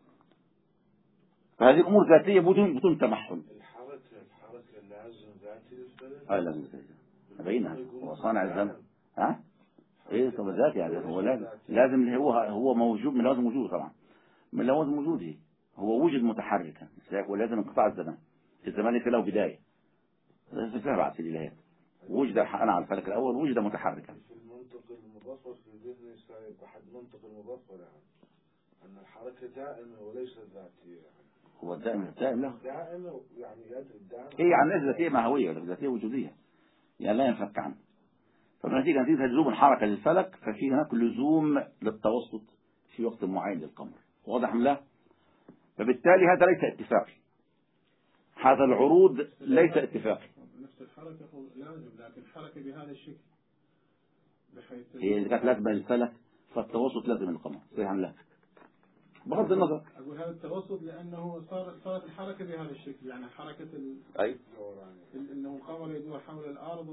فهذه الأمور ذاتية بدون تمحل. الحركة لازم ذاتي للفلك؟ لازم ذاتي. بينها هو صانع الزمن. ها؟ إيه طب ذاتي يعني هو لازم هو موجود، من لازم وجوده طبعا، من لازم وجوده هو وجد متحركا، ولازم انقطاع الزمان. الزمان ليس له بداية، ليس فيها بعد الإلهات. وجد أنا على الفلك الأول وجد متحركا. في المنطق المظفر في ذهني بحد منطق المظفر يعني أن الحركة دائمة وليست ذاتية. هو الدائم له دائمة يعني دائمة. هي يعني ذاتية ماهوية ولا ذاتية وجودية، يعني لا ينفك عنه. فبنتيجة لزوم الحركة للفلك ففي هناك لزوم للتوسط في وقت معين للقمر. واضح أم لا؟ فبالتالي هذا ليس اتفاقي، هذا العروض ليس اتفاقي. نفس الحركة لازم، لكن الحركة بهذا الشكل بحيث هي إذا كانت لازمة للفلك فالتوسط لازم للقمر. صحيح أم لا؟ بغض النظر أقول هذا التوسط لأنه صارت الحركة بهذا الشكل، يعني حركة أي إنه القمر يدور حول الأرض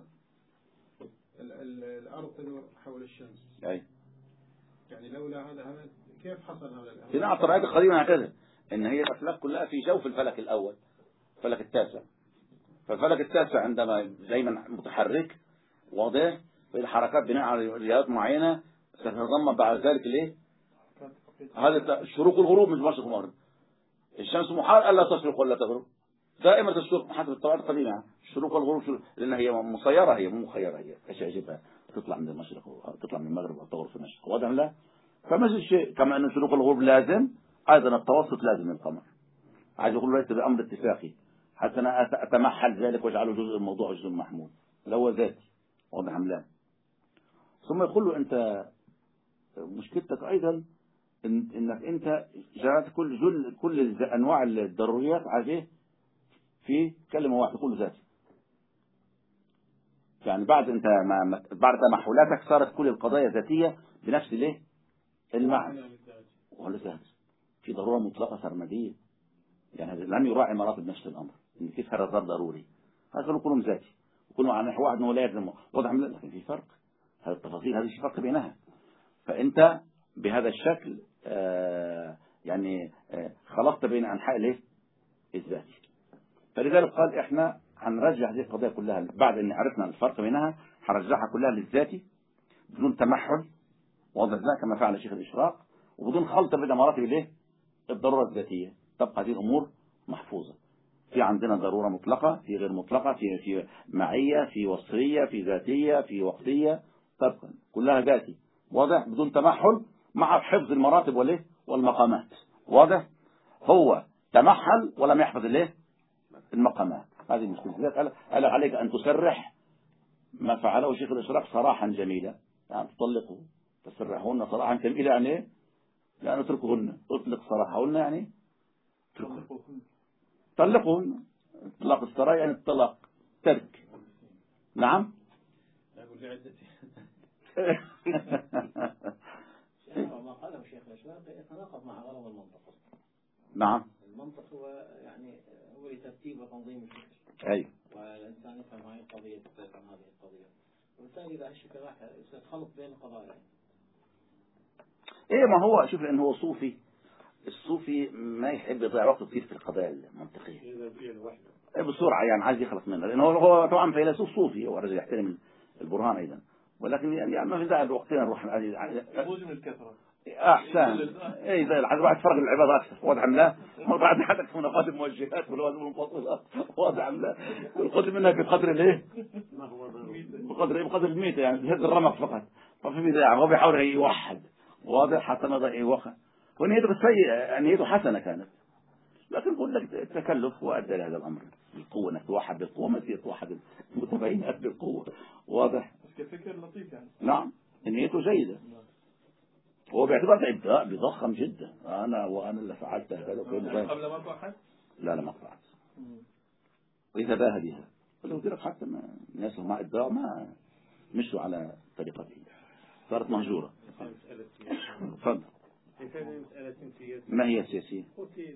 والأرض تدور حول الشمس. أي يعني لولا هذا كيف حصل هذا؟ في نعم طريقة قديمة هكذا، إن هي الأفلاك كلها في جوف الفلك الأول، الفلك التاسع، فالفلك التاسع عندما دايما متحرك واضح، الحركات بناء على رياضات معينة ستتضمن بعد ذلك ليه؟ هذا الشروق والغروب من مشرق ومغرب. الشمس محال ألا تشرق ولا تغرب، دائما تشرق حسب الطبيعة القديمة. الشروق والغروب لأن هي مسيرة، هي مو مخيرة، هي ايش يعجبها تطلع من المشرق وتطلع من المغرب وتغرب في المشرق، واضح لا؟ فمثل الشيء كما أن الشروق والغروب لازم، أيضا التوسط لازم من القمر. عايز يقول ليس بأمر اتفاقي حتى أنا أتمحل ذلك واجعله جزء الموضوع جزء محمود، لا هو ذاتي، واضح أم لا؟ ثم يقول له أنت مشكلتك أيضا إنك أنت جعلت كل أنواع الضروريات عليه في كلمة واحدة، كل ذاتي. يعني بعد بعد تمحلاتك صارت كل القضايا ذاتية بنفس الايه؟ المعنى. ولا ذات في ضرورة مطلقة سرمدية، يعني لم يراعي مراتب نفس الأمر، إن كيف هذا ضروري، هذا كلهم ذاتي وكلهم على نحو واحد ولا يلزم، واضح لكن في فرق. هذه التفاصيل هذه في فرق بينها. فأنت بهذا الشكل يعني خلطت بين أنحاء الايه؟ الذاتي. فلذلك قال احنا هنرجع هذه القضايا كلها بعد ان عرفنا الفرق بينها، هنرجعها كلها للذاتي بدون تمحل، واضح ذلك كما فعل شيخ الإشراق، وبدون خلط بين مراتب الايه؟ الضرورة الذاتية. تبقى هذه الأمور محفوظة. في عندنا ضرورة مطلقة، في غير مطلقة، في معية، في وصرية، في ذاتية، في وقتية، تبقى كلها ذاتي، واضح بدون تمحل مع حفظ المراتب والايه؟ والمقامات، واضح. هو تمحل ولم يحفظ الايه؟ المقامات. هذه مشكلة. قال عليك أن تسرح ما فعله شيخ الإشراق صراحا جميلا، يعني تطلقه تسرحهن صراحا جميلا، يعني ايه؟ يعني اتركهن، اطلق صراحهن يعني طلقهن. اطلاق السراء يعني الطلاق، ترك. نعم. ما قاله شيخ الإسلام يتناقض مع غرض المنطق. نعم. المنطق هو يعني هو لترتيب وتنظيم الفكر. أي. والإنسان يفهم هذه القضية تفهم هذه القضية. وبالتالي إذا هالشكل راح يتخلط بين القضايا. إيه ما هو شوف، لأنه هو صوفي. الصوفي ما يحب يضيع وقت كثير في القضايا المنطقية. بسرعة يعني عايز يخلص منها، لأنه هو طبعا فيلسوف صوفي، هو رجل يحترم البرهان أيضا، ولكن يعني ما في داعي وقتنا نروح يخرج من الكثرة. أحسن. إيه ده الواحد فرق العبادة أكثر، واضح لا؟ ما بعد حدك منافات الموجهات والوازم المفصلة، واضح لا؟ القدر منها بقدر الإيه؟ بقدر الميتة، يعني هذا الرمق فقط. ففي بداية هو بيحاول يوحد، واضح حتى ما ضيع وقت. ونيته بالسيئة، نيته حسنة كانت، لكن قل لك التكلف وأدى لهذا الأمر. القوة انك توحد بالقوة، ما تصير توحد المتباينات بالقوة، واضح؟ بس كفكر لطيف يعني. نعم نيته جيدة. هو بيعتبر إبداع بيضخم جدا، وأنا اللي فعلت هذا قبل ما طلعت؟ لا ما طلعت. وإذا باهى بها فلو قلت لك حتى الناس مع إبداع ما مشوا على طريقته، صارت مهجورة. تفضل. ما هي السياسية؟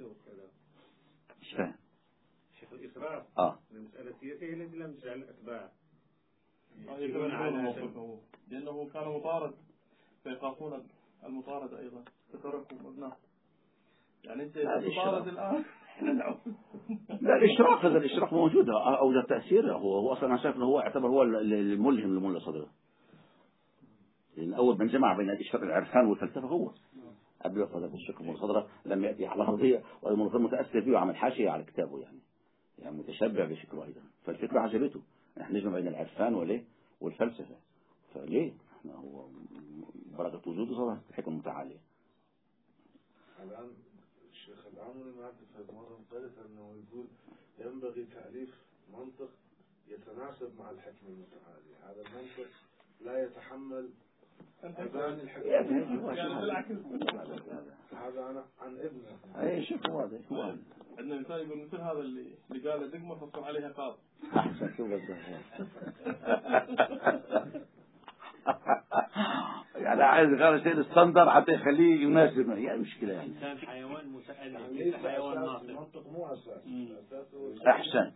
مش فاهم. شيخ الإسراف. المسألة السياسية التي لم تجعل الأتباع يكون على موقفه، لأنه كان مطارد فيخافون المطاردة أيضا فتركوا مبناه. يعني أنت تطارد الآن. لا الإشراق، هذا الإشراق موجود أو ذا تأثير. هو أصلا أنا شايف إنه هو يعتبر هو الملهم لمولى صدره، لأن أول من جمع بين الإشراق العرفان والفلسفة هو قبل وفاة الشيخ مولى صدره. لم يأتي على أرضية والمنظر متأثر فيه وعمل حاشية على كتابه، يعني متشبع بفكره أيضا. فالفكرة عجبته، نحن نجمع بين العرفان والفلسفة. فليه؟ هو بركة وجوده صارت حكم متعالية. الآن الشيخ العامري في مرة قالت أنه يقول ينبغي تأليف منطق يتناسب مع الحكم المتعالي. هذا المنطق لا يتحمل أبان الحكم هذا أنا عن ابنه. أي شيء واضح. عندنا مثال يقول مثل هذا اللي قال دقمة فصل عليها قاض. أحسن شو بدك يعني عايز غير شيء الستاندر حتى يخليه يناسب، يعني مشكلة يعني. إنسان حيوان متألف، حيوان ناطق. المنطق مو أساس. أحسنت.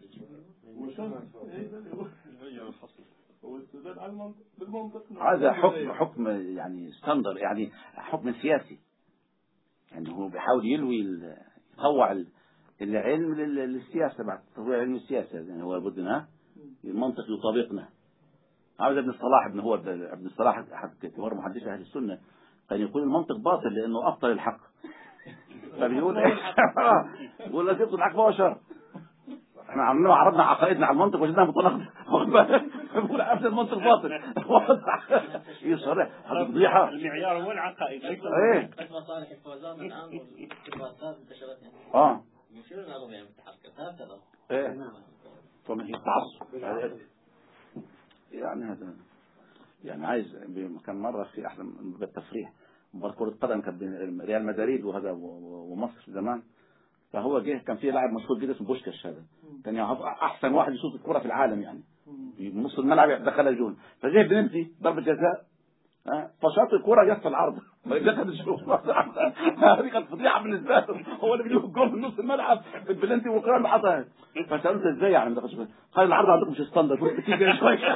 هذا حكم يعني ستاندر، يعني حكم سياسي، يعني هو بيحاول يلوي يطوع العلم للسياسة بعد تطوير علم السياسة، يعني هو بدنا المنطق يطابقنا. عاوز ابن الصلاح ابن الصلاح أحد كبار محدثي أهل السنة كان يقول المنطق باطل لأنه أبطل الحق. فبيقول إيه؟ يقول لك يبطل الحق فهو شر. احنا عرضنا عقائدنا على المنطق وجدناها متناقضة. بيقول أبدا المنطق باطل. يصرح هذه فضيحة. المعيار هو العقائد. ايه مصالح الفوزان الآن والدراسات انتشرت يشيرون لهم يعني متحركة هكذا. ايه فمن التعصب يعني هذا يعني عايز. كان مرة في أحد بالتفريح مباراة كرة قدم كان بين ريال مدريد وهذا ومصر زمان. فهو جه كان في لاعب مشهور جدا اسمه بوشكاش، هذا كان يعرف احسن واحد يشوط الكرة في العالم يعني من نص الملعب دخل الجون. فجه بنمتي ضربة جزاء فشاط الكرة يصل العرض دخل الجون. هذه كانت فضيحة بالنسبة له، هو اللي بيجيب الجون من نص الملعب بالبلنتي والكرة اللي حطها. فسألت ازاي يعني ما دخلش؟ قال العرض عندكم مش ستاندرد كتير شوية.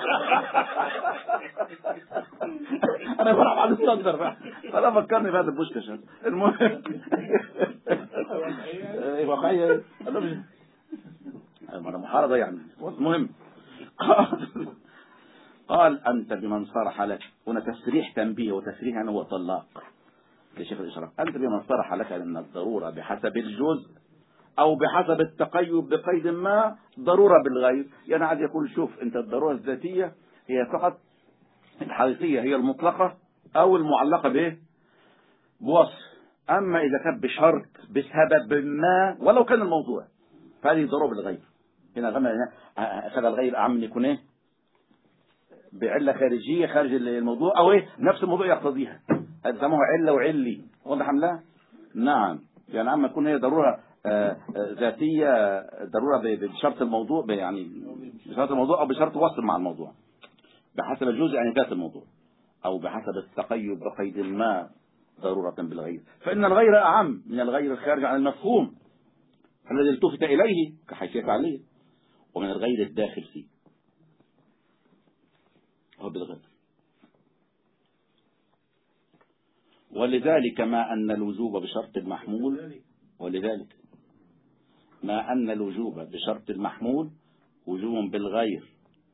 انا بلعب على الستاندرد بقى. فانا فكرني بهذا البوشكاش. المهم واقعية انا محاربة يعني. المهم قال أنت بمن صرح لك، هنا تسريح تنبيه وتسريح يعني هو طلاق لشيخ الإشراف. أنت بمن صرح لك أن الضرورة بحسب الجزء أو بحسب التقيد بقيد ما ضرورة بالغير. يعني عاد يقول شوف أنت الضرورة الذاتية هي فقط الحقيقية هي المطلقة أو المعلقة به بوصف. أما إذا كان بشرط بسبب ما ولو كان الموضوع فهذه ضرورة بالغير. هنا أخذ الغير أعم من يكون إيه بعلة خارجية خارج الموضوع أو إيه نفس الموضوع يقتضيها. هذا سموه علة وعلي. واضح أم لا؟ نعم. يعني أما تكون هي ضرورة ذاتية ضرورة بشرط الموضوع يعني بشرط الموضوع أو بشرط وصل مع الموضوع بحسب الجزء يعني ذات الموضوع أو بحسب التقيد بقيد ما ضرورة بالغير. فإن الغير أعم من الغير الخارج عن المفهوم الذي التفت إليه كحيثية عليه ومن الغير الداخل فيه هو بالغير. ولذلك ما أن الوجوب بشرط المحمول ولذلك ما أن الوجوب بشرط المحمول وجوب بالغير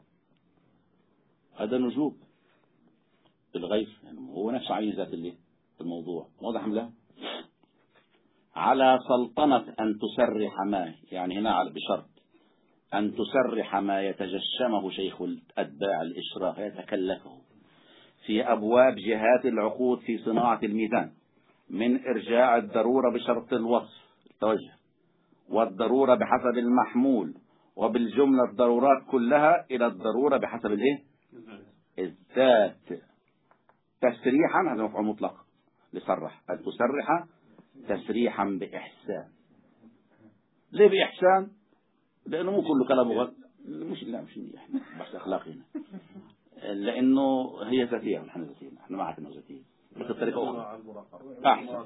هذا نجوب بالغير يعني هو نفس عين ذات الموضوع. واضح أم لا؟ على سلطنة أن تسرح ما يعني هنا على بشرط أن تسرح ما يتجشمه شيخ الأتباع الإشراف يتكلفه في أبواب جهات العقود في صناعة الميزان من إرجاع الضرورة بشرط الوصف التوجه والضرورة بحسب المحمول وبالجملة الضرورات كلها إلى الضرورة بحسب الذات تسريحا. هذا مفعول مطلق لصرح أن تسرح تسريحا بإحسان. ليه بإحسان؟ لأنه مو كله كلام غلط مش بس أخلاقي هنا لأنه هي ذاتية نحن ذاتية نحن ما عندنا ذاتية بس بطريقة أخرى أحسن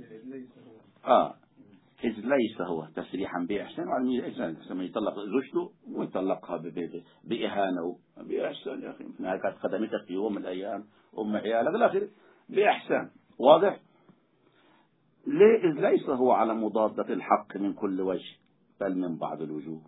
إذ ليس هو تسريحا بإحسان وعلى الإنسان لما يطلق زوجته ويطلقها بإهانة بإحسان. يا أخي إنها كانت خدمتك في يوم من الأيام أم عيالك الآخر بإحسان. واضح؟ ليه؟ إذ ليس هو على مضادة الحق من كل وجه بل من بعض الوجوه.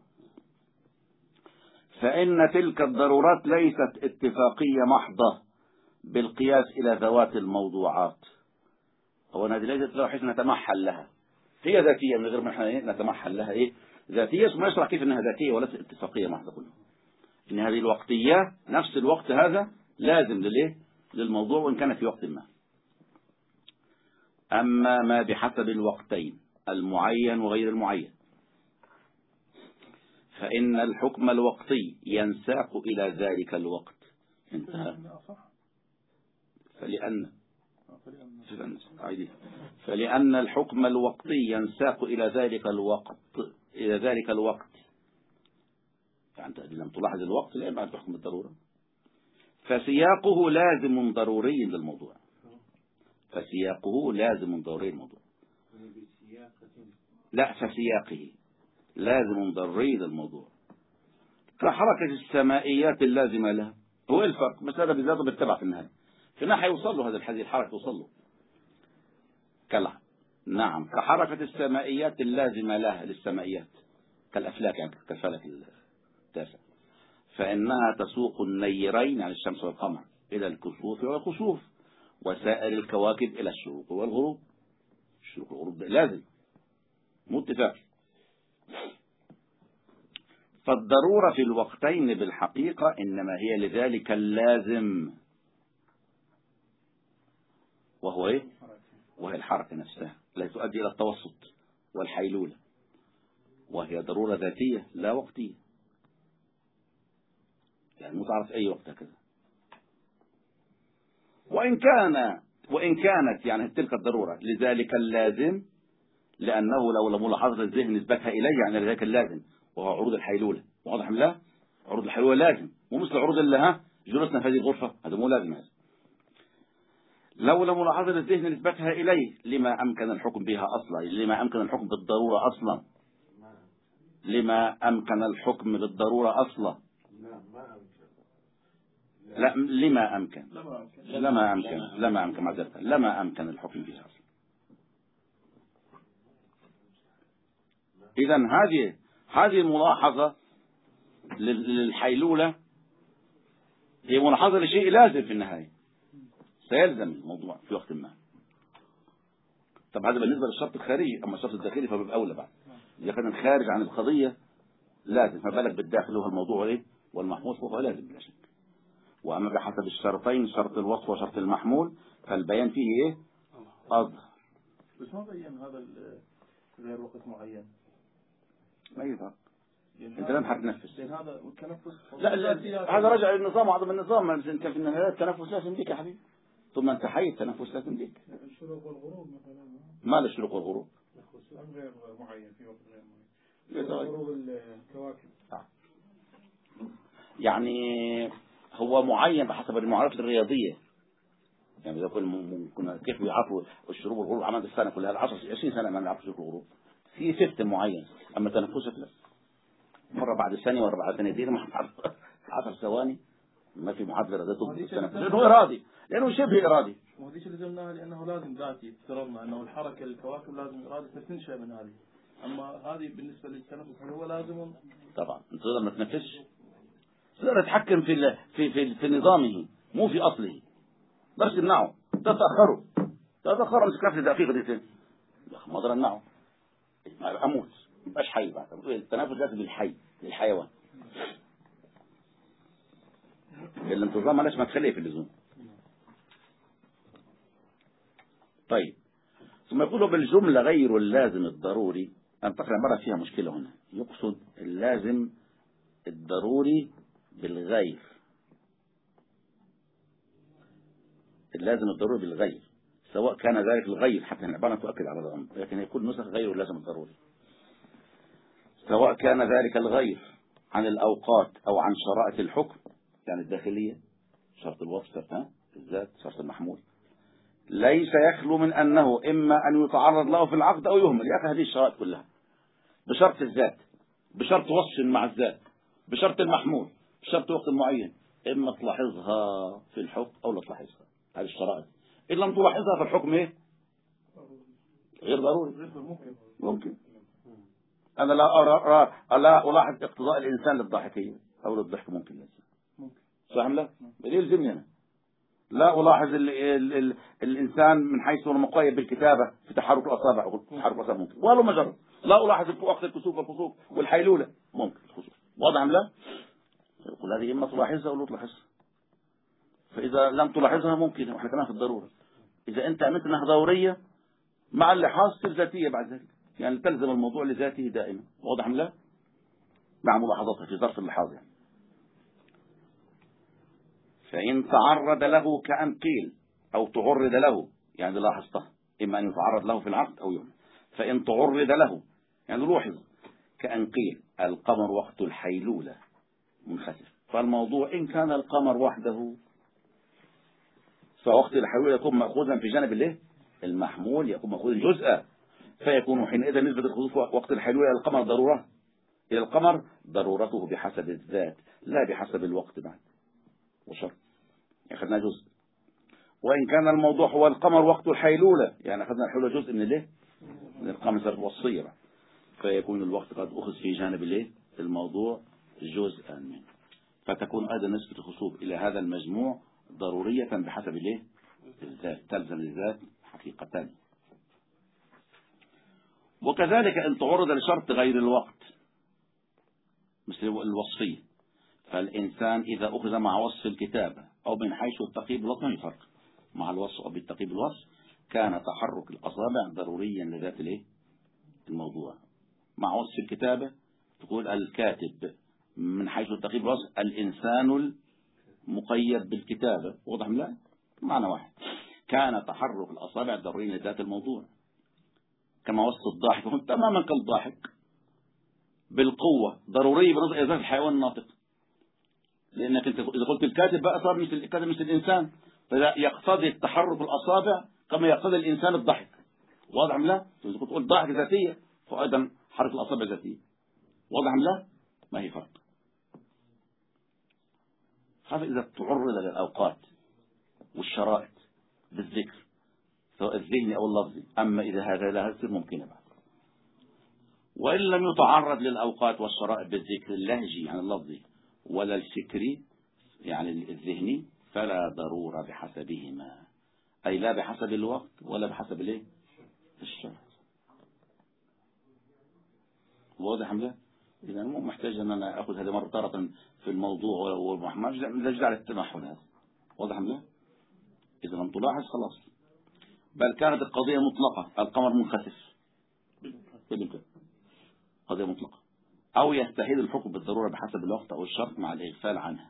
فإن تلك الضرورات ليست اتفاقية محضة بالقياس إلى ذوات الموضوعات. هو هذه ليست لو حيث نتمحل لها هي ذاتية من غير ما احنا نتمحل لها إيه ذاتية ثم يشرح كيف أنها ذاتية وليست اتفاقية محضة كلها. إن هذه الوقتية نفس الوقت هذا لازم للموضوع وإن كان في وقت ما. أما ما بحسب الوقتين المعين وغير المعين فإن الحكم الوقتي ينساق إلى ذلك الوقت. انتهى. فلأن الحكم الوقتي ينساق إلى ذلك الوقت يعني لم تلاحظ الوقت لا يمكن تحكم بالضرورة. فسياقه لازم ضروري للموضوع. لا فسياقه لازم ضروري للموضوع كحركة السمائيات اللازمة لها. هو الفرق بس هذا بذاته بيتبع في النهاية في النهاية يوصل له هذا الحركة توصل له نعم، كحركة السمائيات اللازمة لها للسمائيات كالأفلاك، يعني كالفلك التاسع، فإنها تسوق النيرين يعني الشمس والقمر إلى الكسوف والخسوف، وسائر الكواكب إلى الشروق والغروب. الشروق والغروب ده لازم متفق. فالضرورة في الوقتين بالحقيقة إنما هي لذلك اللازم، وهو إيه؟ وهي الحركة نفسها التي تؤدي إلى التوسط والحيلولة، وهي ضرورة ذاتية لا وقتية، يعني مو تعرف أي وقت هكذا. وإن كانت يعني تلك الضرورة لذلك اللازم، لأنه لو لم يلاحظ الذهن نسبتها إليه يعني لذلك اللازم، وهو عروض الحيلولة. واضح أم لا؟ عروض الحيلولة لازم، ومثل عروض اللي جلوسنا في هذه الغرفة هذا مو لازم. هذا لو لم يلاحظ الذهن نسبتها إليه لما أمكن الحكم بها أصلا، لما أمكن الحكم بالضرورة أصلا، لما أمكن الحكم بالضرورة أصلا. لا، لما أمكن معذرة، لما أمكن الحكم بها أصلا. إذن هذه ملاحظة للحيلولة هي ملاحظة لشيء لازم في النهاية، سيلزم الموضوع في وقت ما. طب هذا بالنسبة للشرط الخارجي، أما الشرط الداخلي فباب أولى بعد. إذا كان الخارج عن القضية لازم، ما بالك بالداخل هو الموضوع إيه والمحمول، فهو لازم بلا شك. وأما بحسب الشرطين، شرط الوصف وشرط المحمول، فالبيان فيه إيه أظهر. بس ما بين هذا غير وقت معين. ما يظهر انت لم حتنفس. هذا التنفس لا هذا رجع للنظام وعظم النظام. انت في النهاية التنفس لازم ليك يا حبيبي، ثم انت حي التنفس لازم ليك. الشروق والغروب مثلا ما الشروق والغروب غير معين في وقت غير معين. غروب الكواكب يعني هو معين بحسب المعارف الرياضية. يعني إذا كنا كيف يعرفوا الشروق والغروب عمل السنة كلها 20 سنة ما نعرف الشروق والغروب في سيستم معين. أما تنفسك لا، مرة بعد ثانية مرة بعد ثانيتين، ما 10 ثواني، ما في معادلة ذات التنفس لأنه إرادي، لأنه شبه إرادي. وهذيش اللي قلناها لأنه لازم ذاتي، افترضنا أنه الحركة الكواكب لازم إرادة تنشأ من هذه. أما هذه بالنسبة للتنفس هو لازم طبعا. أنت تقدر ما تنفسش، تقدر تتحكم في نظامه مو في أصله، بس تمنعه. تتأخروا مسكات لدقيقة دقيقتين ما أقدر أمنعه، أموت مبقاش حي. بعد التنفس لازم للحي للحيوان. الانتظام معلش ما تخليه في اللزوم. طيب، ثم يقول بالجملة غير اللازم الضروري. أنتقل مرة فيها مشكلة هنا، يقصد اللازم الضروري بالغير، اللازم الضروري بالغير، سواء كان ذلك الغير، حتى العبارة تؤكد على الأمر، لكن يكون نسخ غير اللازم الضروري، سواء كان ذلك الغير عن الأوقات أو عن شرائط الحكم، يعني الداخلية، شرط الوصف، شرط الذات، شرط المحمول، ليس يخلو من أنه إما أن يتعرض له في العقد أو يهمل. يا أخي هذه الشرائط كلها بشرط الذات، بشرط وصف مع الذات، بشرط المحمول، بشرط وقت معين، إما تلاحظها في الحكم أو لا تلاحظها. هذه الشرائط إن لم تلاحظها في الحكم إيه؟ غير ضروري. ممكن أنا لا ألاحظ اقتضاء الإنسان للضحكية أو للضحك، ممكن صح لا يلزمني أنا. لا ألاحظ الإنسان من حيث هو مقيد بالكتابة في تحرك الأصابع أو تحرك الأصابع، ممكن. ولا مجرد لا ألاحظ وقت الكسوف والخسوف والحيلولة، ممكن الخسوف. واضح أم لا؟ يقول هذه إما تلاحظها أو لا تلاحظها. فإذا لم تلاحظها ممكن، وإحنا كمان في الضرورة. إذا أنت عملت أنها ضرورية مع اللحاظ تصير ذاتية بعد ذلك، يعني تلزم الموضوع لذاته دائما. واضح أم لا؟ مع ملاحظتها في ظرف اللحاظ يعني. فإن تعرض له كأن قيل أو تعرض له، يعني لاحظته، إما أن يتعرض له في العقد أو يوم. فإن تعرض له يعني لوحظ كأن قيل القمر وقت الحيلولة منخسف، فالموضوع إن كان القمر وحده فوقت الحيلولة يكون مأخوذا في جانب الايه المحمول، يكون مأخوذا جزءا، فيكون حينئذ نسبة الخسوف وقت الحيلولة إلى القمر ضرورة، إلى القمر ضرورته بحسب الذات لا بحسب الوقت بعد وشرط. أخذنا جزء. وإن كان الموضوع هو القمر وقت الحيلولة، يعني أخذنا الحيلولة جزء من الايه الإرقام صارت وصية بقى. فيكون الوقت قد أخذ في جانب الموضوع جزءا منه، فتكون أيضا نسبة الخصوب إلى هذا المجموع ضرورية بحسب الذات، تلزم الذات حقيقة. وكذلك إن تعرض لشرط غير الوقت مثل الوصفية، فالإنسان إذا أخذ مع وصف الكتابة أو من حيث التقييد بالوصف ما يفرق مع الوصف أو بالتقييد بالوصف، كان تحرك الأصابع ضروريا لذات الموضوع. مع وصف الكتابة تقول الكاتب، من حيث التقييد بالوصف الإنسان المقيد بالكتابة، واضح لا؟ معنى واحد. كان تحرك الأصابع ضروريا لذات الموضوع، كما وصف الضاحك هو تماما كالضاحك بالقوة ضروري بنظر إلى ذات الحيوان الناطق، لأنك أنت إذا قلت الكاتب بقى صار مثل الكاتب مثل الإنسان، فلا يقتضي التحرك الأصابع كما يقتضي الإنسان الضحك، واضح لا؟ إذا كنت تقول ضحك ذاتية فأيضا حركة الأصابع ذاتية، واضح لا؟ ما هي فرق. هذا إذا تعرض للأوقات والشرائط بالذكر سواء الذهني أو اللفظي، أما إذا هذا لا يصير ممكنة بعد. وإن لم يتعرض للأوقات والشرائط بالذكر اللهجي يعني اللفظي ولا الفكري يعني الذهني فلا ضرورة بحسبهما، أي لا بحسب الوقت ولا بحسب الشرط. واضح حمله؟ إذا مو محتاج أن أنا أخذ هذا مرة تارة في الموضوع ومحمد لا جعل التمحل هذا. واضح حمله؟ إذا لم تلاحظ خلاص. بل كانت القضية مطلقة، القمر منخسف قضية مطلقة، أو يستحيل الحكم بالضرورة بحسب الوقت أو الشرط مع الإغفال عنها.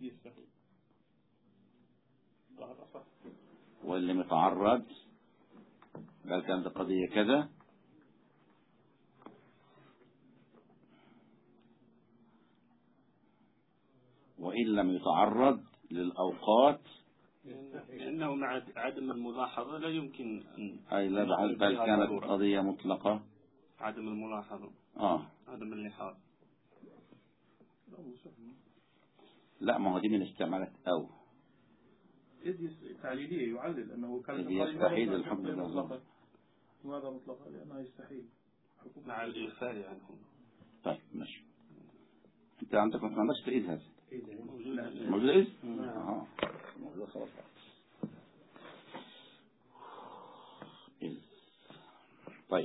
واللي متعرض بل كانت القضية كذا وإن لم يتعرض للأوقات لأنه مع عدم الملاحظة لا يمكن أن أي لا بل كانت القضية مطلقة. عدم الملاحظة عدم اللحاظ لا، ما هو دي من استعمالات أو تعليلية يعلل أنه كانت يستحيل الحكم بالضرورة. لماذا مطلقة؟ لأنها يستحيل مع الإغفال يعني. طيب ماشي. أنت عندك ما عندكش تأييد هذا؟ موجود إيه؟ موجود خلاص. طيب،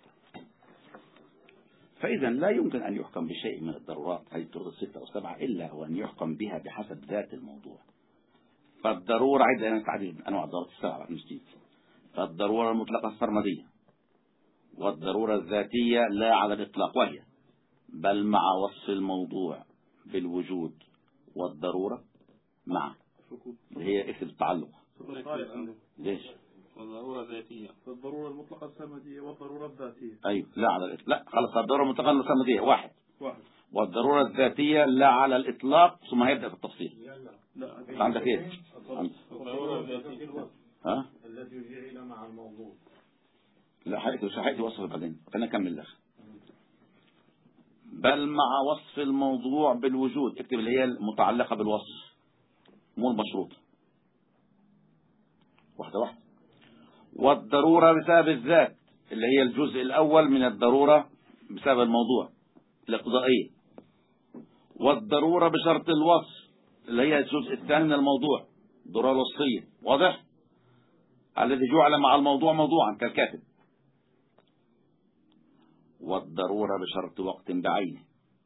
فإذا لا يمكن أن يحكم بشيء من الضرورات هذه الطرق 6 أو 7 إلا وأن يحكم بها بحسب ذات الموضوع. فالضرورة عدة أنواع الضرورات 7 مش جديد. فالضرورة المطلقة السرمدية، والضرورة الذاتية لا على الإطلاق وهي بل مع وصف الموضوع بالوجود، والضرورة مع هي اسم التعلق. ليش؟ والضرورة الذاتية. فالضرورة المطلقة السرمدية والضرورة الذاتية. أيوة لا على الإطلاق. لا خلاص، الضرورة المطلقة السرمدية واحد. والضرورة الذاتية لا على الإطلاق، ثم هيبدأ في التفصيل. لا عندك إيه؟ الضرورة الذاتية التي يجعل مع الموضوع. لا حقيقة وصف بعدين، خلينا نكمل لك. بل مع وصف الموضوع بالوجود، اكتب اللي هي المتعلقة بالوصف مو المشروط، واحدة واحدة. والضرورة بسبب الذات اللي هي الجزء الأول من الضرورة بسبب الموضوع الاقتضائية. والضرورة بشرط الوصف اللي هي الجزء الثاني من الموضوع ضرورة وصفية، واضح؟ الذي جعل مع الموضوع موضوعا كالكاتب. والضرورة بشرط وقت بعينه.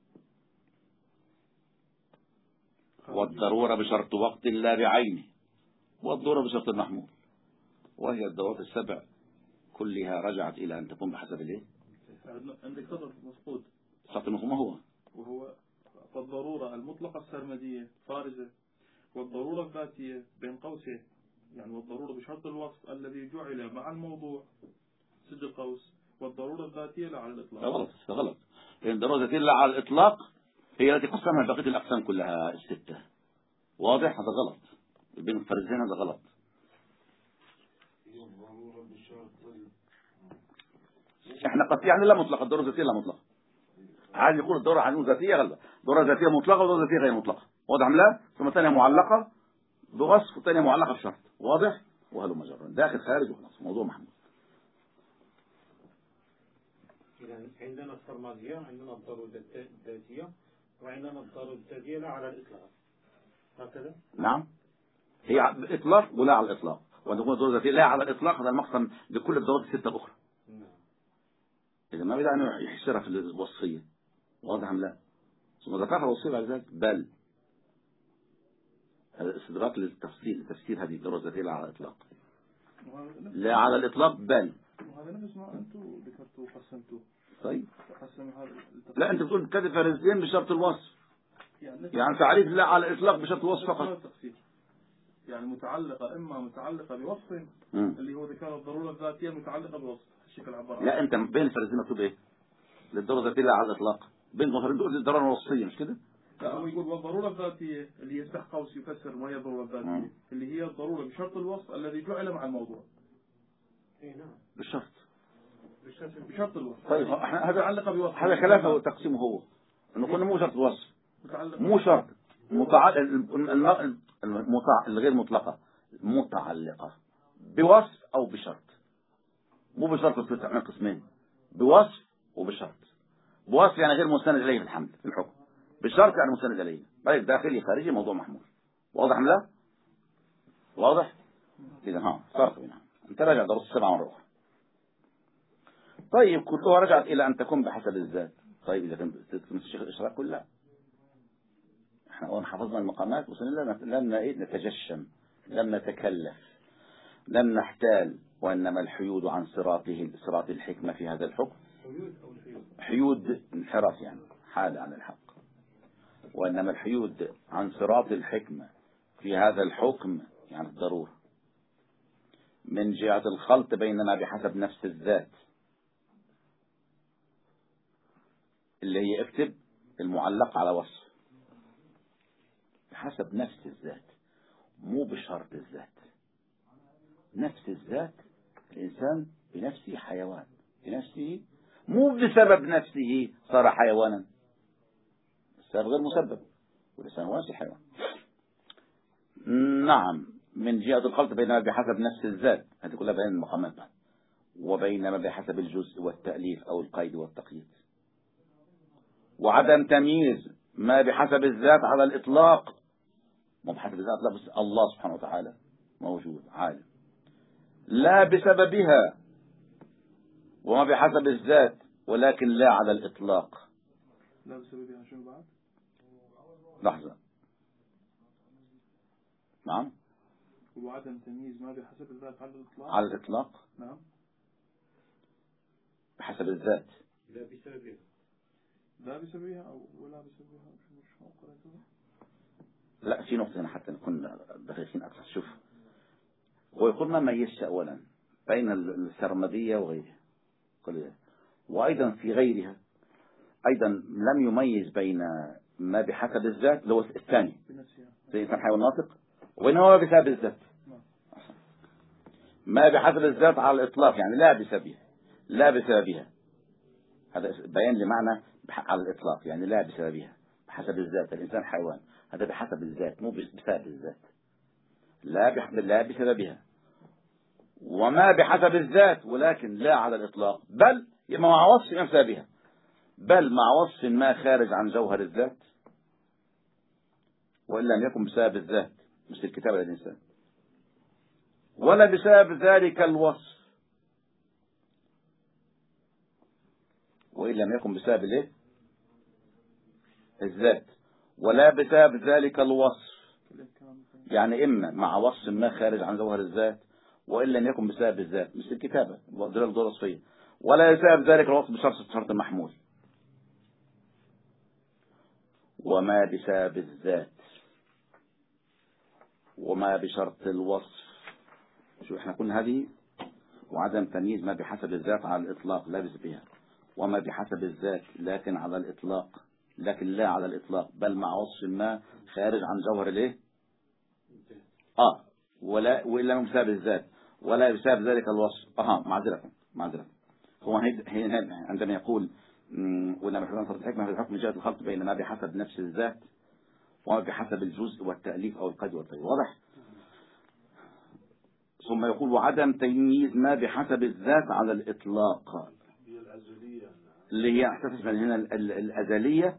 والضرورة بشرط وقت لا بعينه. والضرورة بشرط المحمول. وهي الضرورات السبع كلها رجعت إلى أن تكون بحسب الايه؟ عندك صدر مفقود. شرط المفهوم وهو فالضرورة المطلقة السرمدية فارزة، والضرورة الذاتية بين قوسين يعني والضرورة بشرط الوصف الذي جعل مع الموضوع سد القوس، والضرورة الذاتية لا على الإطلاق. غلط. لأن الضرورة الذاتية لا على الإطلاق هي التي قسمها بقية الأقسام كلها الستة. واضح؟ هذا غلط. بين الفرزين هذا غلط. احنا قد يعني لا مطلقة، الضرورة الذاتية لا مطلقة. عايز يقول الضرورة عنه ذاتية غلط. ضرورة ذاتية مطلقة وضرورة ذاتية غير مطلقة. واضح لا؟ ثم ثانية معلقة بوصف وثانية معلقة بشرط. واضح؟ وهلو مجرد داخل خارج وخلاص موضوع محمود. إذا عندنا السرمادية، عندنا الضرورة الذاتية، وعندنا الضرورة الذاتية لا على الإطلاق. هكذا؟ نعم، هي على الإطلاق ولا على الإطلاق. وتكون الضرورة الذاتية لا على الإطلاق، هذا المقسم لكل الضرورات الستة الأخرى. إذا ما بدأ أنه يحشرها في الوصية، واضح أم لا؟ ثم ذكرها الوصية بعد ذلك بل. هذا استدراك لتفسير هذه الضرورة الذاتية لا على الإطلاق. لا على الإطلاق بل. وهذا نفس ما أنتم ذكرتوا قسمتوه. طيب. قسم هذا لا أنت بتقول كذا فرنسيين بشرط الوصف. يعني تعريف لا على الإطلاق بشرط الوصف فقط. يعني متعلقة، إما متعلقة بوصف اللي هو ذكر الضرورة الذاتية متعلقة بوصف الشكل عبارة. لا أنت بين الفرنسيين مكتوب إيه؟ للضرورة الذاتية لا على الإطلاق. بين الفرنسيين تقول الضرورة الوصفية مش كده؟ لا هو يقول والضرورة الذاتية اللي يفتح قوس يفسر ما هي الضرورة الذاتية اللي هي الضرورة بشرط الوصف الذي جعل مع الموضوع. بالشرط. بشرط الوصف. طيب احنا هذا متعلقة بوصف. هذا خلافه تقسيمه هو. انه كنا مو شرط وصف. مو شرط. الغير مطلقة متعلقة بوصف او بشرط. مو بشرط من قسمين. بوصف وبشرط. بوصف يعني غير مستند اليه في الحمل في الحكم. بشرط يعني مستند اليه. طيب داخلي خارجي موضوع محمول. واضح ام لا؟ واضح؟ اذا فرق بينهم. انت راجع درس 7 مرة أخرى. طيب كلها رجعت إلى أن تكون بحسب الذات. طيب إذا كنت الشيخ الإشراك كل لا. احنا حفظنا المقامات وصلنا لم نتجشم، لم نتكلف، لم نحتال، وإنما الحيود عن صراط الحكمة في هذا الحكم. حيود انحراف يعني حال عن الحق. وإنما الحيود عن صراط الحكمة في هذا الحكم يعني الضرورة من جهة الخلط بين ما بحسب نفس الذات اللي هي اكتب المعلق على وصف بحسب نفس الذات مو بشرط الذات. نفس الذات الإنسان بنفسه حيوان بنفسه مو بسبب نفسه صار حيوانا. السبب غير مسبب والإنسان هو نفسه حيوان. نعم من جهة الخلط بين ما بحسب نفس الذات هذه كلها بين المقامات بعد وبين ما بحسب الجزء والتأليف أو القيد والتقييد. وعدم تمييز ما بحسب الذات على الإطلاق. ما بحسب الذات لا بس الله سبحانه وتعالى موجود عالم لا بسببها وما بحسب الذات ولكن لا على الإطلاق. لا بسببها شنو بعد؟ لحظة. نعم. وعدم تمييز ما بحسب الذات على الإطلاق. على الإطلاق. نعم. بحسب الذات. لا بسببها. لا بسببها أو ولا بسببها شو قرأتها؟ لا في نقطة هنا حتى نكون دقيقين أكثر. شوف هو يقول ما ميزش أولا بين السرمدية وغيرها وأيضا في غيرها أيضا لم يميز بين ما بحسب الذات اللي هو الثاني زي إنسان حيوان ناطق وإن هو بسبب الذات. ما بحسب الذات على الإطلاق يعني لا بسببها هذا بيان لمعنى على الإطلاق يعني لا بسببها بحسب الذات. الإنسان حيوان هذا بحسب الذات مو بسبب الذات. لا بسببها وما بحسب الذات ولكن لا على الإطلاق بل مع وصف ما بسببها بل مع وصف ما خارج عن جوهر الذات وإن لم يكن بسبب الذات مثل الكتابة للإنسان ولا بسبب ذلك الوصف وإن لم يكن بسبب الايه الذات ولا بسبب ذلك الوصف يعني إما مع وصف ما خارج عن جوهر الذات وإن لم يكن بسبب الذات مثل الكتابة دلالة وصفية ولا بسبب ذلك الوصف بشرط محمول وما بسبب الذات وما بشرط الوصف. شو احنا قلنا هذه وعدم تمييز ما بحسب الذات على الإطلاق لا بسببها وما بحسب الذات لكن على الإطلاق لكن لا على الإطلاق بل مع وصف ما خارج عن جوهر الايه وإلا من بسبب الذات ولا بسبب ذلك الوصف. معذرة هو عندما يقول ولما حسن صارت الحكمة في الحكم جاءت الخلط بين ما بحسب نفس الذات وما بحسب الجزء والتأليف أو القيد والتقييد. واضح. ثم يقول وعدم تمييز ما بحسب الذات على الإطلاق. هي الأزلية اللي هي احتسب هنا الأزلية.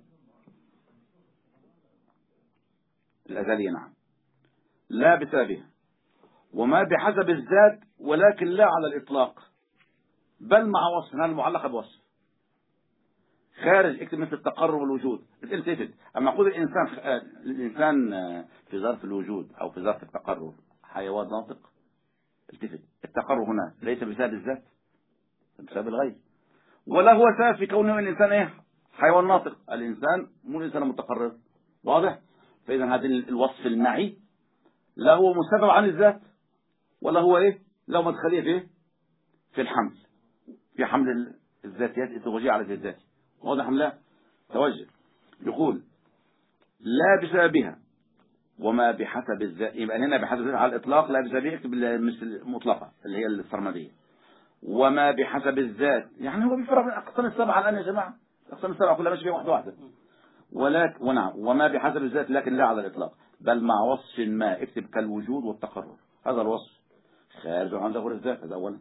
الأزلية نعم، لا بسببها، وما بحسب الذات ولكن لا على الإطلاق بل مع وصف. هذا المعلقة بوصف خارج. اكتب مثل التقرب والوجود. التفت اما اقول الانسان في ظرف الوجود او في ظرف التقرب حيوان ناطق. التفت، التقرب هنا ليس بسبب الذات، بسبب الغير، ولا هو سبب في كونه الانسان ايه حيوان ناطق. الانسان مو الانسان متقرب، واضح؟ فاذا هذا الوصف المعي لا هو مستبعد عن الذات ولا هو ايه له مدخليه في ايه في الحمل، في حمل الذاتيات الزوجيه على الذات. واضح ام لا؟ توجه. يقول لا بسببها وما بحسب الذات. يبقى هنا بحسب الذات على الاطلاق، لا بسببها اكتب مثل مطلقه اللي هي السرمديه. وما بحسب الذات يعني هو بيفرق من الاقسام السبعه الان يا جماعه، الاقسام السبعه كلها ماشيه فيها واحده واحده. ولكن ونعم وما بحسب الذات لكن لا على الاطلاق بل مع وصف ما. اكتب كالوجود والتقرر. هذا الوصف خارج عن ظهور الذات، هذا اولا.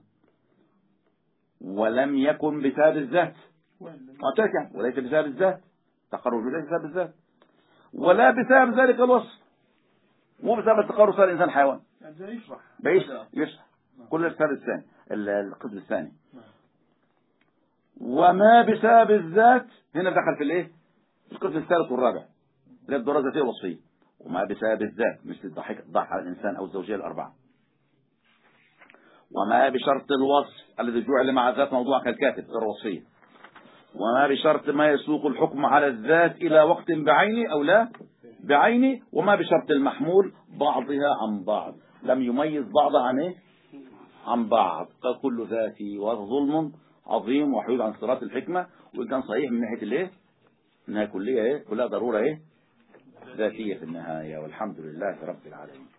ولم يكن بسبب الذات، وليس بسبب الذات. تقرر ليس بسبب الذات ولا بسبب ذلك الوصف. مو بسبب التقرر صار الانسان حيوان. يعني يشرح كل السبب الثاني، القسم الثاني. وما بسبب الذات هنا دخل في الايه القسم الثالث والرابع اللي الضرورة الذاتية الوصفية. وما بسبب الذات مثل الضحك على الانسان او الزوجيه الاربعه. وما بشرط الوصف الذي جعل مع الذات موضوع كالكاتب غير وصفية. وما بشرط ما يسوق الحكم على الذات إلى وقت بعينه أو لا بعينه. وما بشرط المحمول بعضها عن بعض، لم يميز بعضها عن إيه عن بعض. كل ذاتي وظلم عظيم وحيود عن صراط الحكمة. وإن كان صحيح من ناحية الإيه إنها كلها إيه كلها ضرورة إيه ذاتية في النهاية. والحمد لله رب العالمين.